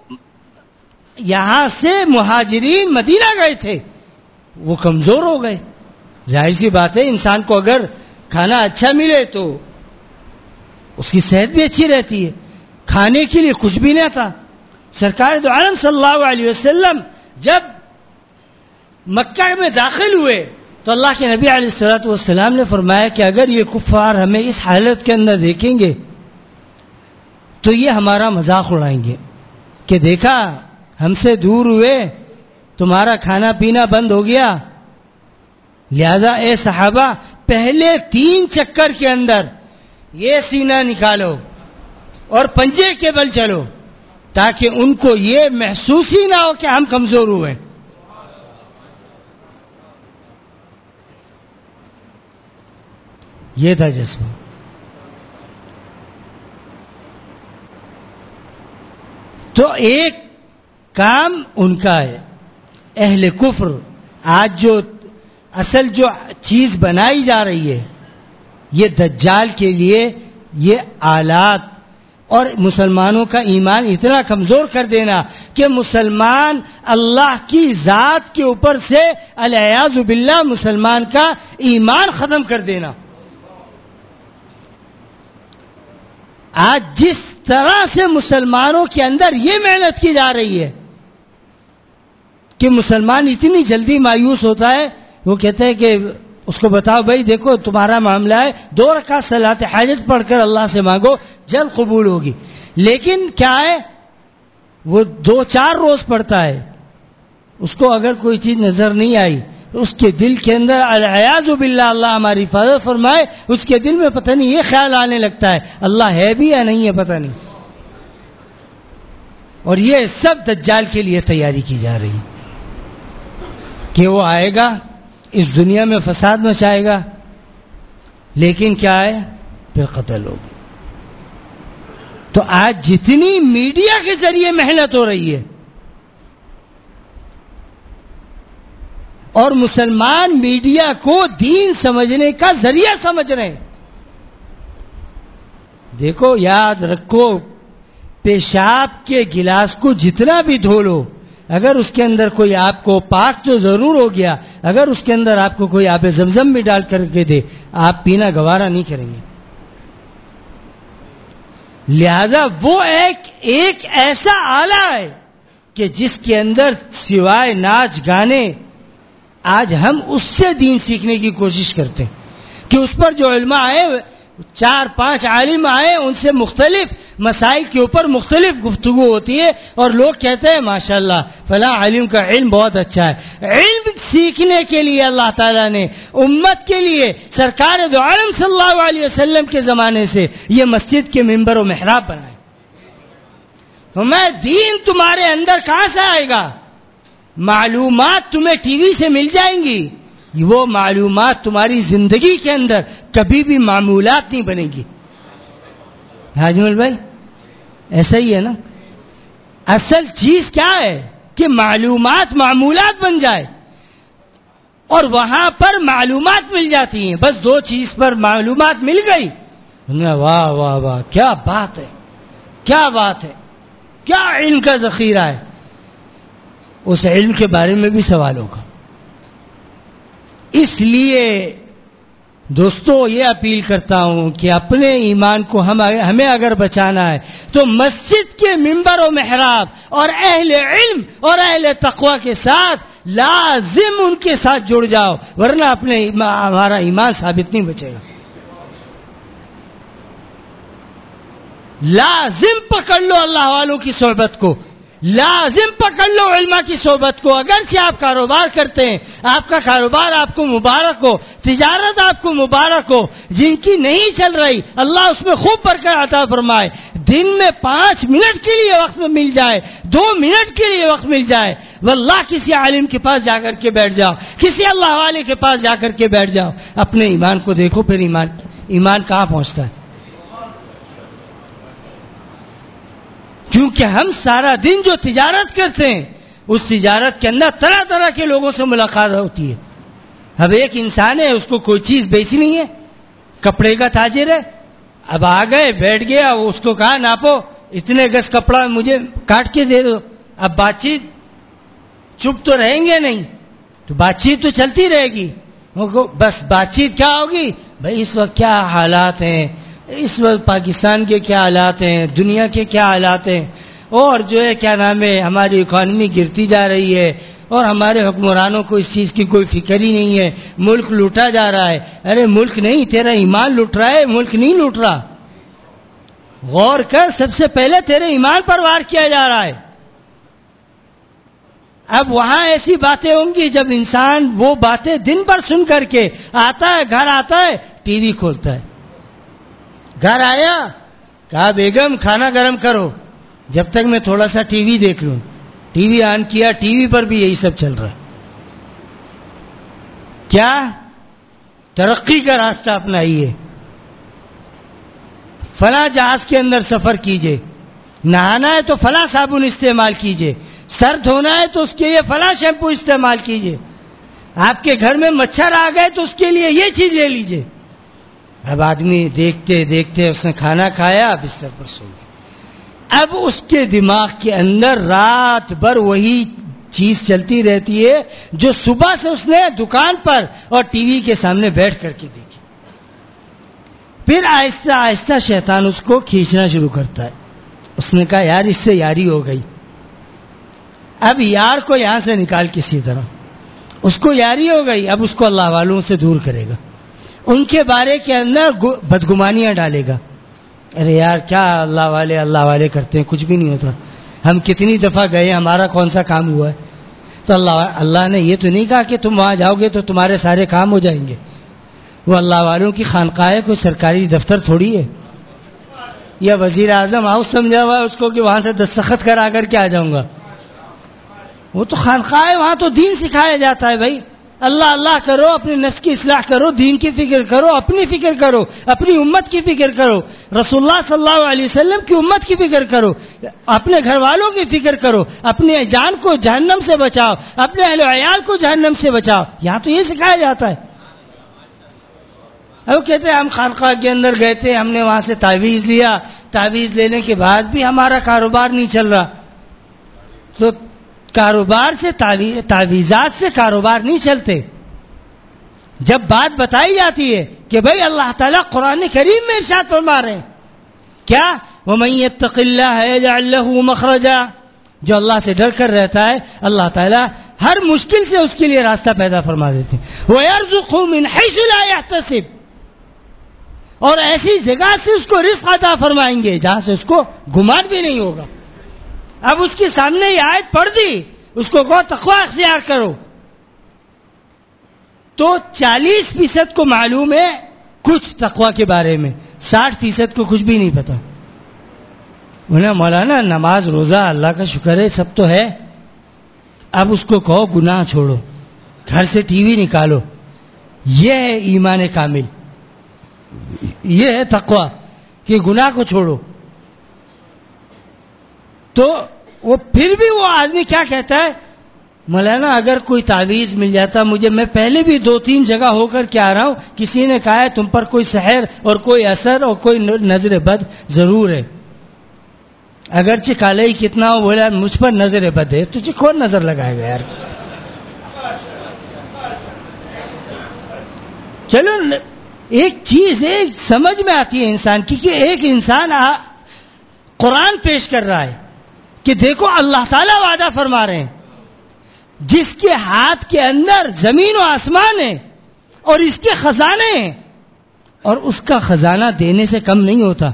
یہاں سے مہاجرین مدینہ گئے تھے وہ کمزور ہو گئے. ظاہر سی بات ہے, انسان کو اگر کھانا اچھا ملے تو اس کی صحت بھی اچھی رہتی ہے. کھانے کے لیے کچھ بھی نہ تھا. سرکار دو عالم صلی اللہ علیہ وسلم جب مکہ میں داخل ہوئے تو اللہ کے نبی علیہ الصلوۃ والسلام نے فرمایا کہ اگر یہ کفار ہمیں اس حالت کے اندر دیکھیں گے تو یہ ہمارا مذاق اڑائیں گے کہ دیکھا ہم سے دور ہوئے, تمہارا کھانا پینا بند ہو گیا, لہذا اے صحابہ پہلے تین چکر کے اندر یہ سینہ نکالو اور پنجے کے بل چلو تاکہ ان کو یہ محسوس ہی نہ ہو کہ ہم کمزور ہوئے. یہ تھا جذبہ. تو ایک کام ان کا ہے. اہل کفر آج جو اصل جو چیز بنائی جا رہی ہے یہ دجال کے لیے یہ آلات اور مسلمانوں کا ایمان اتنا کمزور کر دینا کہ مسلمان اللہ کی ذات کے اوپر سے العیاذ باللہ مسلمان کا ایمان ختم کر دینا. آج جس طرح سے مسلمانوں کے اندر یہ محنت کی جا رہی ہے کہ مسلمان اتنی جلدی مایوس ہوتا ہے, وہ کہتے ہیں کہ اس کو بتاؤ بھائی دیکھو تمہارا معاملہ ہے, دو رکعت صلاۃ حاجت پڑھ کر اللہ سے مانگو جلد قبول ہوگی. لیکن کیا ہے وہ دو چار روز پڑھتا ہے، اس کو اگر کوئی چیز نظر نہیں آئی، اس کے دل کے اندر العیاذ باللہ، اللہ ہماری حفاظت فرمائے، اس کے دل میں پتہ نہیں یہ خیال آنے لگتا ہے اللہ ہے بھی یا نہیں ہے پتہ نہیں. اور یہ سب دجال کے لیے تیاری کی جا رہی کہ وہ آئے گا، اس دنیا میں فساد مچائے گا، لیکن کیا ہے پھر قتل ہوگا. تو آج جتنی میڈیا کے ذریعے محنت ہو رہی ہے اور مسلمان میڈیا کو دین سمجھنے کا ذریعہ سمجھ رہے ہیں. دیکھو یاد رکھو، پیشاب کے گلاس کو جتنا بھی دھو لو، اگر اس کے اندر کوئی آپ کو پاک تو ضرور ہو گیا، اگر اس کے اندر آپ کو کوئی آب زمزم بھی ڈال کر کے دے، آپ پینا گوارا نہیں کریں گے. لہذا وہ ایک ایک ایسا آلہ ہے کہ جس کے اندر سوائے ناچ گانے، آج ہم اس سے دین سیکھنے کی کوشش کرتے ہیں کہ اس پر جو علماء آئے، چار پانچ عالم آئے، ان سے مختلف مسائل کے اوپر مختلف گفتگو ہوتی ہے اور لوگ کہتے ہیں ماشاءاللہ فلاں عالم کا علم بہت اچھا ہے. علم سیکھنے کے لیے اللہ تعالیٰ نے امت کے لیے سرکار دو عالم صلی اللہ علیہ وسلم کے زمانے سے یہ مسجد کے ممبر و محراب بنائے. تو میں دین تمہارے اندر کہاں سے آئے گا؟ معلومات تمہیں ٹی وی سے مل جائیں گی، وہ معلومات تمہاری زندگی کے اندر کبھی بھی معمولات نہیں بنے گی. حاجمل بھائی ایسا ہی ہے نا. اصل چیز کیا ہے کہ معلومات معمولات بن جائے اور وہاں پر معلومات مل جاتی ہیں. بس دو چیز پر معلومات مل گئی، واہ واہ واہ کیا بات ہے، کیا بات ہے، کیا علم کا ذخیرہ ہے. اس علم کے بارے میں بھی سوال ہوگا. اس لیے دوستو یہ اپیل کرتا ہوں کہ اپنے ایمان کو ہم ہمیں اگر بچانا ہے تو مسجد کے ممبر و محراب اور اہل علم اور اہل تقوی کے ساتھ لازم ان کے ساتھ جڑ جاؤ، ورنہ اپنے ہمارا ایمان ثابت نہیں بچے گا. لازم پکڑ لو اللہ والوں کی صحبت کو، لازم پکڑ لو علماء کی صحبت کو. اگرچہ آپ کاروبار کرتے ہیں، آپ کا کاروبار آپ کو مبارک ہو، تجارت آپ کو مبارک ہو، جن کی نہیں چل رہی اللہ اس میں خوب برکت عطا فرمائے. دن میں پانچ منٹ کے لیے وقت مل جائے، دو منٹ کے لیے وقت مل جائے، واللہ کسی عالم کے پاس جا کر کے بیٹھ جاؤ، کسی اللہ والے کے پاس جا کر کے بیٹھ جاؤ. اپنے ایمان کو دیکھو، پھر ایمان ایمان کہاں پہنچتا ہے. کیونکہ ہم سارا دن جو تجارت کرتے ہیں، اس تجارت کے اندر طرح طرح کے لوگوں سے ملاقات ہوتی ہے. اب ایک انسان ہے، اس کو کوئی چیز بیچنی ہے، کپڑے کا تاجر ہے، اب آ گئے بیٹھ گیا، اس کو کہا ناپو اتنے گز کپڑا مجھے کاٹ کے دے دو. اب بات چیت چپ تو رہیں گے نہیں، تو بات چیت تو چلتی رہے گی. بس بات چیت کیا ہوگی؟ بھائی اس وقت کیا حالات ہیں، اس وقت پاکستان کے کیا حالات ہیں، دنیا کے کیا حالات ہیں، اور جو ہے کیا نام ہے ہماری اکانومی گرتی جا رہی ہے اور ہمارے حکمرانوں کو اس چیز کی کوئی فکر ہی نہیں ہے، ملک لوٹا جا رہا ہے. ارے ملک نہیں، تیرا ایمان لوٹ رہا ہے، ملک نہیں لوٹ رہا. غور کر، سب سے پہلے تیرے ایمان پر وار کیا جا رہا ہے. اب وہاں ایسی باتیں ہوں گی جب انسان وہ باتیں دن بھر سن کر کے آتا ہے، گھر آتا ہے، ٹی وی کھولتا ہے. گھر آیا، کہا بیگم کھانا گرم کرو جب تک میں تھوڑا سا ٹی وی دیکھ لوں. ٹی وی آن کیا، ٹی وی پر بھی یہی سب چل رہا ہے. کیا ترقی کا راستہ اپنائیے، فلاں جہاز کے اندر سفر کیجئے، نہانا ہے تو فلاں صابن استعمال کیجئے، سر دھونا ہے تو اس کے لیے فلاں شیمپو استعمال کیجئے، آپ کے گھر میں مچھر آ گئے تو اس کے لیے یہ چیز لے لیجئے. اب آدمی دیکھتے دیکھتے اس نے کھانا کھایا، بستر پر سو گیا. اب اس کے دماغ کے اندر رات بھر وہی چیز چلتی رہتی ہے جو صبح سے اس نے دکان پر اور ٹی وی کے سامنے بیٹھ کر کے دیکھی. پھر آہستہ آہستہ شیطان اس کو کھینچنا شروع کرتا ہے. اس نے کہا یار اس سے یاری ہو گئی، اب یار کو یہاں سے نکال کسی طرح. اس کو یاری ہو گئی، اب اس کو اللہ والوں سے دور کرے گا، ان کے بارے کے اندر بدگمانیاں ڈالے گا. ارے یار کیا اللہ والے اللہ والے کرتے ہیں، کچھ بھی نہیں ہوتا. ہم کتنی دفعہ گئے, ہمارا کون سا کام ہوا ہے؟ تو اللہ اللہ نے یہ تو نہیں کہا کہ تم وہاں جاؤ گے تو تمہارے سارے کام ہو جائیں گے. وہ اللہ والوں کی خانقاہ ہے, کوئی سرکاری دفتر تھوڑی ہے. یا وزیر اعظم ہاؤس سمجھا ہوا ہے اس کو کہ وہاں سے دستخط کرا کر کے آ جاؤں گا. وہ تو خانقاہ ہے, وہاں تو دین سکھایا جاتا ہے. بھائی اللہ اللہ کرو, اپنے نفس کی اصلاح کرو, دین کی فکر کرو, اپنی فکر کرو, اپنی امت کی فکر کرو, رسول اللہ صلی اللہ علیہ وسلم کی امت کی فکر کرو, اپنے گھر والوں کی فکر کرو, اپنے جان کو جہنم سے بچاؤ, اپنے اہل و عیال کو جہنم سے بچاؤ. یہاں تو یہ سکھایا جاتا ہے. اب کہتے ہیں ہم خانقاہ کے اندر گئے تھے, ہم نے وہاں سے تعویذ لیا, تعویذ لینے کے بعد بھی ہمارا کاروبار نہیں چل رہا. تو کاروبار سے تعویذات سے کاروبار نہیں چلتے. جب بات بتائی جاتی ہے کہ بھئی اللہ تعالیٰ قرآن کریم میں ارشاد فرما رہے ہیں کیا, وَمَن يَتَّقِ اللَّهَ يَجْعَل لَّهُ مَخْرَجًا, جو اللہ سے ڈر کر رہتا ہے اللہ تعالیٰ ہر مشکل سے اس کے لیے راستہ پیدا فرما دیتے ہیں. وَيَرْزُقْهُ مِنْ حَيْثُ لَا يَحْتَسِبُ, اور ایسی جگہ سے اس کو رزق عطا فرمائیں گے جہاں سے اس کو گمان بھی نہیں ہوگا. اب اس کے سامنے یہ آیت پڑھ دی, اس کو کہو تقویٰ اختیار کرو, تو چالیس فیصد کو معلوم ہے کچھ تقویٰ کے بارے میں, ساٹھ فیصد کو کچھ بھی نہیں پتا. انہیں مولانا نماز روزہ اللہ کا شکر ہے سب تو ہے, اب اس کو کہو گناہ چھوڑو, گھر سے ٹی وی نکالو, یہ ہے ایمان کامل, یہ ہے تقویٰ کہ گناہ کو چھوڑو. تو وہ پھر بھی وہ آدمی کیا کہتا ہے, مولانا اگر کوئی تعویذ مل جاتا مجھے, میں پہلے بھی دو تین جگہ ہو کر کے آ رہا ہوں, کسی نے کہا ہے تم پر کوئی سحر اور کوئی اثر اور کوئی نظر بد ضرور ہے, اگرچہ کالے ہی کتنا ہو, بولا مجھ پر نظر بد ہے, تجھے کون نظر لگائے گا یار. چلو ایک چیز ہے سمجھ میں آتی ہے انسان کی کہ ایک انسان قرآن پیش کر رہا ہے کہ دیکھو اللہ تعالیٰ وعدہ فرما رہے ہیں, جس کے ہاتھ کے اندر زمین و آسمان ہے اور اس کے خزانے ہیں, اور اس کا خزانہ دینے سے کم نہیں ہوتا.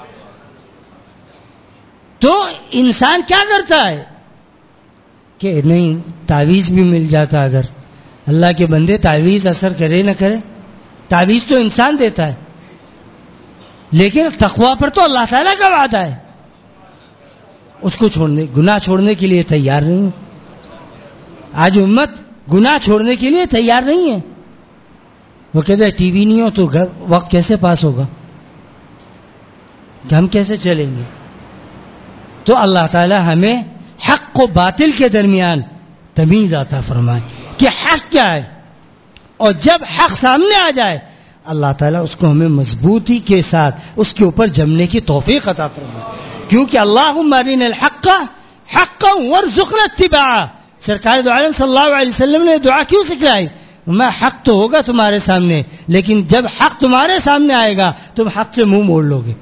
تو انسان کیا کرتا ہے کہ نہیں تعویذ بھی مل جاتا, اگر اللہ کے بندے تعویذ اثر کرے نہ کرے, تعویذ تو انسان دیتا ہے, لیکن تقویٰ پر تو اللہ تعالیٰ کا وعدہ ہے. اس کو چھوڑنے, گناہ چھوڑنے کے لیے تیار نہیں. آج امت گناہ چھوڑنے کے لیے تیار نہیں ہے. وہ کہتے ہیں ٹی وی نہیں ہو تو گھر وقت کیسے پاس ہوگا, کہ ہم کیسے چلیں گے. تو اللہ تعالیٰ ہمیں حق و باطل کے درمیان تمیز عطا فرمائے کہ حق کیا ہے, اور جب حق سامنے آ جائے اللہ تعالیٰ اس کو ہمیں مضبوطی کے ساتھ اس کے اوپر جمنے کی توفیق عطا فرمائے. کیونکہ اللہم ارنا الحق حقا وارزقنا اتباعہ, سرکار دو عالم صلی اللہ علیہ وسلم نے دعا کیوں سکھلائی, میں حق تو ہوگا تمہارے سامنے, لیکن جب حق تمہارے سامنے آئے گا تم حق سے منہ موڑ لو گے.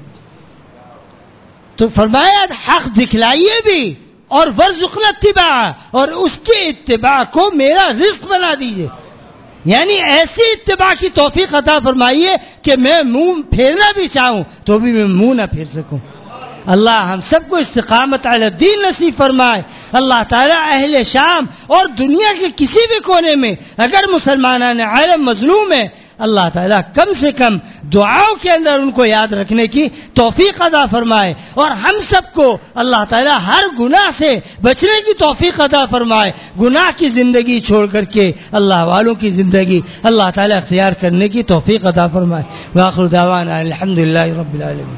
تو فرمایا حق دکھلائیے بھی اور ورزقنا اتباع, اور اس کے اتباع کو میرا رزق بنا دیجئے. یعنی ایسی اتباع کی توفیق عطا فرمائیے کہ میں منہ پھیرنا بھی چاہوں تو بھی میں منہ نہ پھیر سکوں. اللہ ہم سب کو استقامت علی الدین نصیب فرمائے. اللہ تعالیٰ اہل شام اور دنیا کے کسی بھی کونے میں اگر مسلمانان عالم مظلوم ہے, اللہ تعالیٰ کم سے کم دعاؤں کے اندر ان کو یاد رکھنے کی توفیق عطا فرمائے, اور ہم سب کو اللہ تعالیٰ ہر گناہ سے بچنے کی توفیق عطا فرمائے. گناہ کی زندگی چھوڑ کر کے اللہ والوں کی زندگی اللہ تعالیٰ اختیار کرنے کی توفیق عطا فرمائے. وآخر دعوانا الحمدللہ رب العالمین.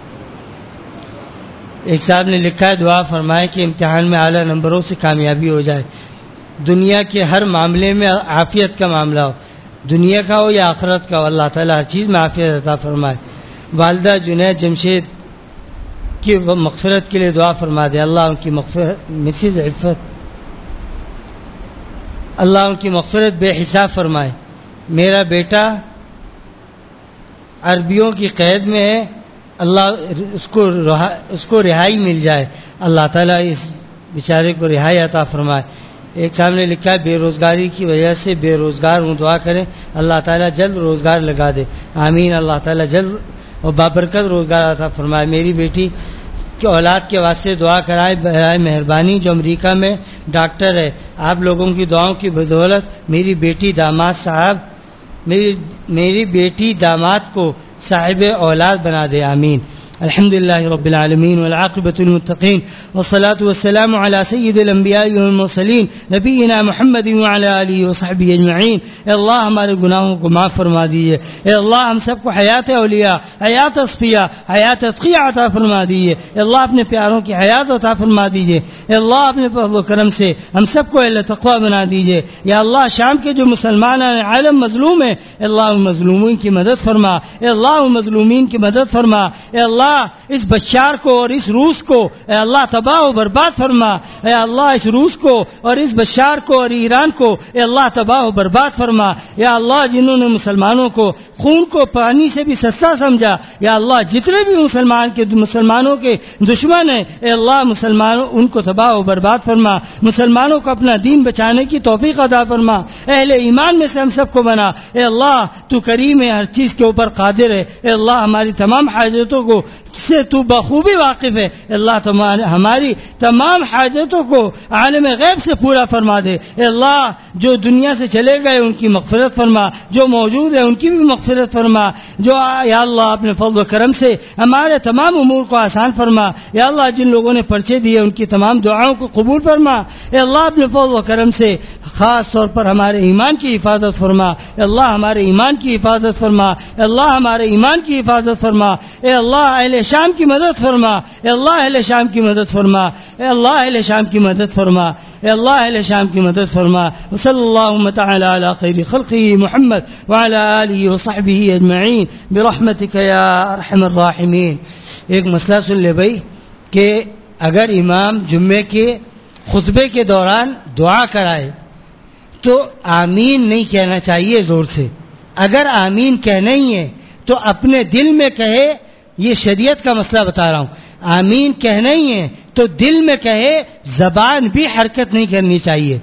ایک صاحب نے لکھا ہے دعا فرمائے کہ امتحان میں اعلیٰ نمبروں سے کامیابی ہو جائے, دنیا کے ہر معاملے میں عافیت کا معاملہ ہو, دنیا کا ہو یا آخرت کا ہو, اللہ تعالیٰ ہر چیز میں عافیت عطا فرمائے. والدہ جنید جمشید کی مغفرت کے لیے دعا فرما دے, اللہ ان کی مغفرت, مسز عفت اللہ ان کی مغفرت بے حساب فرمائے. میرا بیٹا عربیوں کی قید میں ہے, اللہ اس کو اس کو رہائی مل جائے, اللہ تعالیٰ اس بیچارے کو رہائی عطا فرمائے. ایک صاحب نے لکھا ہے بے روزگاری کی وجہ سے بے روزگار ہوں, دعا کریں اللہ تعالیٰ جلد روزگار لگا دے. آمین. اللہ تعالیٰ جلد اور بابرکت روزگار عطا فرمائے. میری بیٹی کہ اولاد کے واسطے دعا کرائے برائے مہربانی. جو امریکہ میں ڈاکٹر ہے, آپ لوگوں کی دعاؤں کی بدولت میری بیٹی داماد صاحب میری میری بیٹی داماد کو صاحب اولاد بنا دے. آمین. الحمد لله رب العالمين والعاقبة للمتقين والصلاة والسلام على سيد الانبیاء والمرسلین نبینا محمد وعلى آلہ وصحبہ اجمعین. اے اللہ ہمارے گناہوں کو معاف فرما دیجیے. اے اللہ ہم سب کو حیات اولیاء, حیات اصفیاء, حیات اتقیاء عطا فرما دیجیے. اے اللہ اپنے پیاروں کی حیات عطا فرما دیجیے. اے اللہ اپنے فضل و کرم سے ہم سب کو اہل تقوی بنا دیجیے. یا اللہ شام کے جو مسلمان عالم مظلوم ہیں, اے اللہ ان مظلومین کی مدد فرما. اے اللہ ان مظلومین کی مدد فرما. اے اللہ اس بشار کو اور اس روس کو اے اللہ تباہ و برباد فرما. اے اللہ اس روس کو اور اس بشار کو اور ایران کو اے اللہ تباہ و برباد فرما. یا اللہ جنہوں نے مسلمانوں کو خون کو پانی سے بھی سستا سمجھا, یا اللہ جتنے بھی مسلمان کے مسلمانوں کے دشمن ہیں اے اللہ مسلمانوں ان کو تباہ و برباد فرما. مسلمانوں کو اپنا دین بچانے کی توفیق عطا فرما. اہل ایمان میں سے ہم سب کو بنا. اے اللہ تو کریم ہے, ہر چیز کے اوپر قادر ہے. اے اللہ ہماری تمام حاجتوں کو سے تو بخوبی واقف ہے. اللہ ہماری تمام حاجتوں کو عالم غیب سے پورا فرما دے. اے اللہ جو دنیا سے چلے گئے ان کی مغفرت فرما, جو موجود ہے ان کی بھی مغفرت فرما. جو یا اللہ اپنے فضل و کرم سے ہمارے تمام امور کو آسان فرما. یا اللہ جن لوگوں نے پرچے دیے ان کی تمام دعاؤں کو قبول فرما. اے اللہ اپنے فضل و کرم سے خاص طور پر ہمارے ایمان کی حفاظت فرما. اے اللہ ہمارے ایمان کی حفاظت فرما. اے اللہ ہمارے ایمان کی حفاظت فرما. اے اللہ اہل شام کی مدد فرما. اے اللہ اہل شام کی مدد فرما. اے اللہ اہل شام کی مدد فرما. اے اللہ اہل شام کی مدد فرما. صلی اللہ تعالی علی خیر خلقہ محمد وعلی آلہ وصحبہ اجمعین برحمتک یا ارحم الراحمین. ایک مسئلہ سن لے بھائی کہ اگر امام جمعے کے خطبے کے دوران دعا کرائے تو آمین نہیں کہنا چاہیے زور سے. اگر آمین کہنا ہی ہے تو اپنے دل میں کہے. یہ شریعت کا مسئلہ بتا رہا ہوں. آمین کہنا ہی ہے تو دل میں کہے, زبان بھی حرکت نہیں کرنی چاہیے.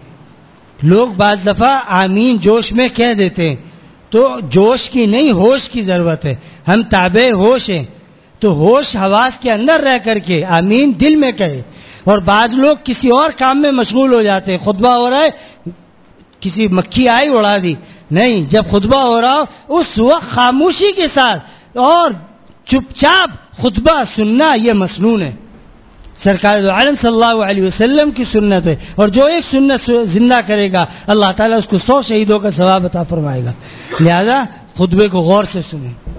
لوگ بعض دفعہ آمین جوش میں کہہ دیتے ہیں, تو جوش کی نہیں ہوش کی ضرورت ہے. ہم تابع ہوش ہیں تو ہوش حواس کے اندر رہ کر کے آمین دل میں کہے. اور بعض لوگ کسی اور کام میں مشغول ہو جاتے ہیں. خطبہ ہو رہا ہے, کسی مکھی آئی اڑا دی. نہیں, جب خطبہ ہو رہا ہو اس وقت خاموشی کے ساتھ اور چپ چاپ خطبہ سننا یہ مسنون ہے. سرکار دو عالم صلی اللہ علیہ وسلم کی سنت ہے. اور جو ایک سنت زندہ کرے گا اللہ تعالیٰ اس کو سو شہیدوں کا ثواب عطا فرمائے گا. لہذا خطبے کو غور سے سنیں.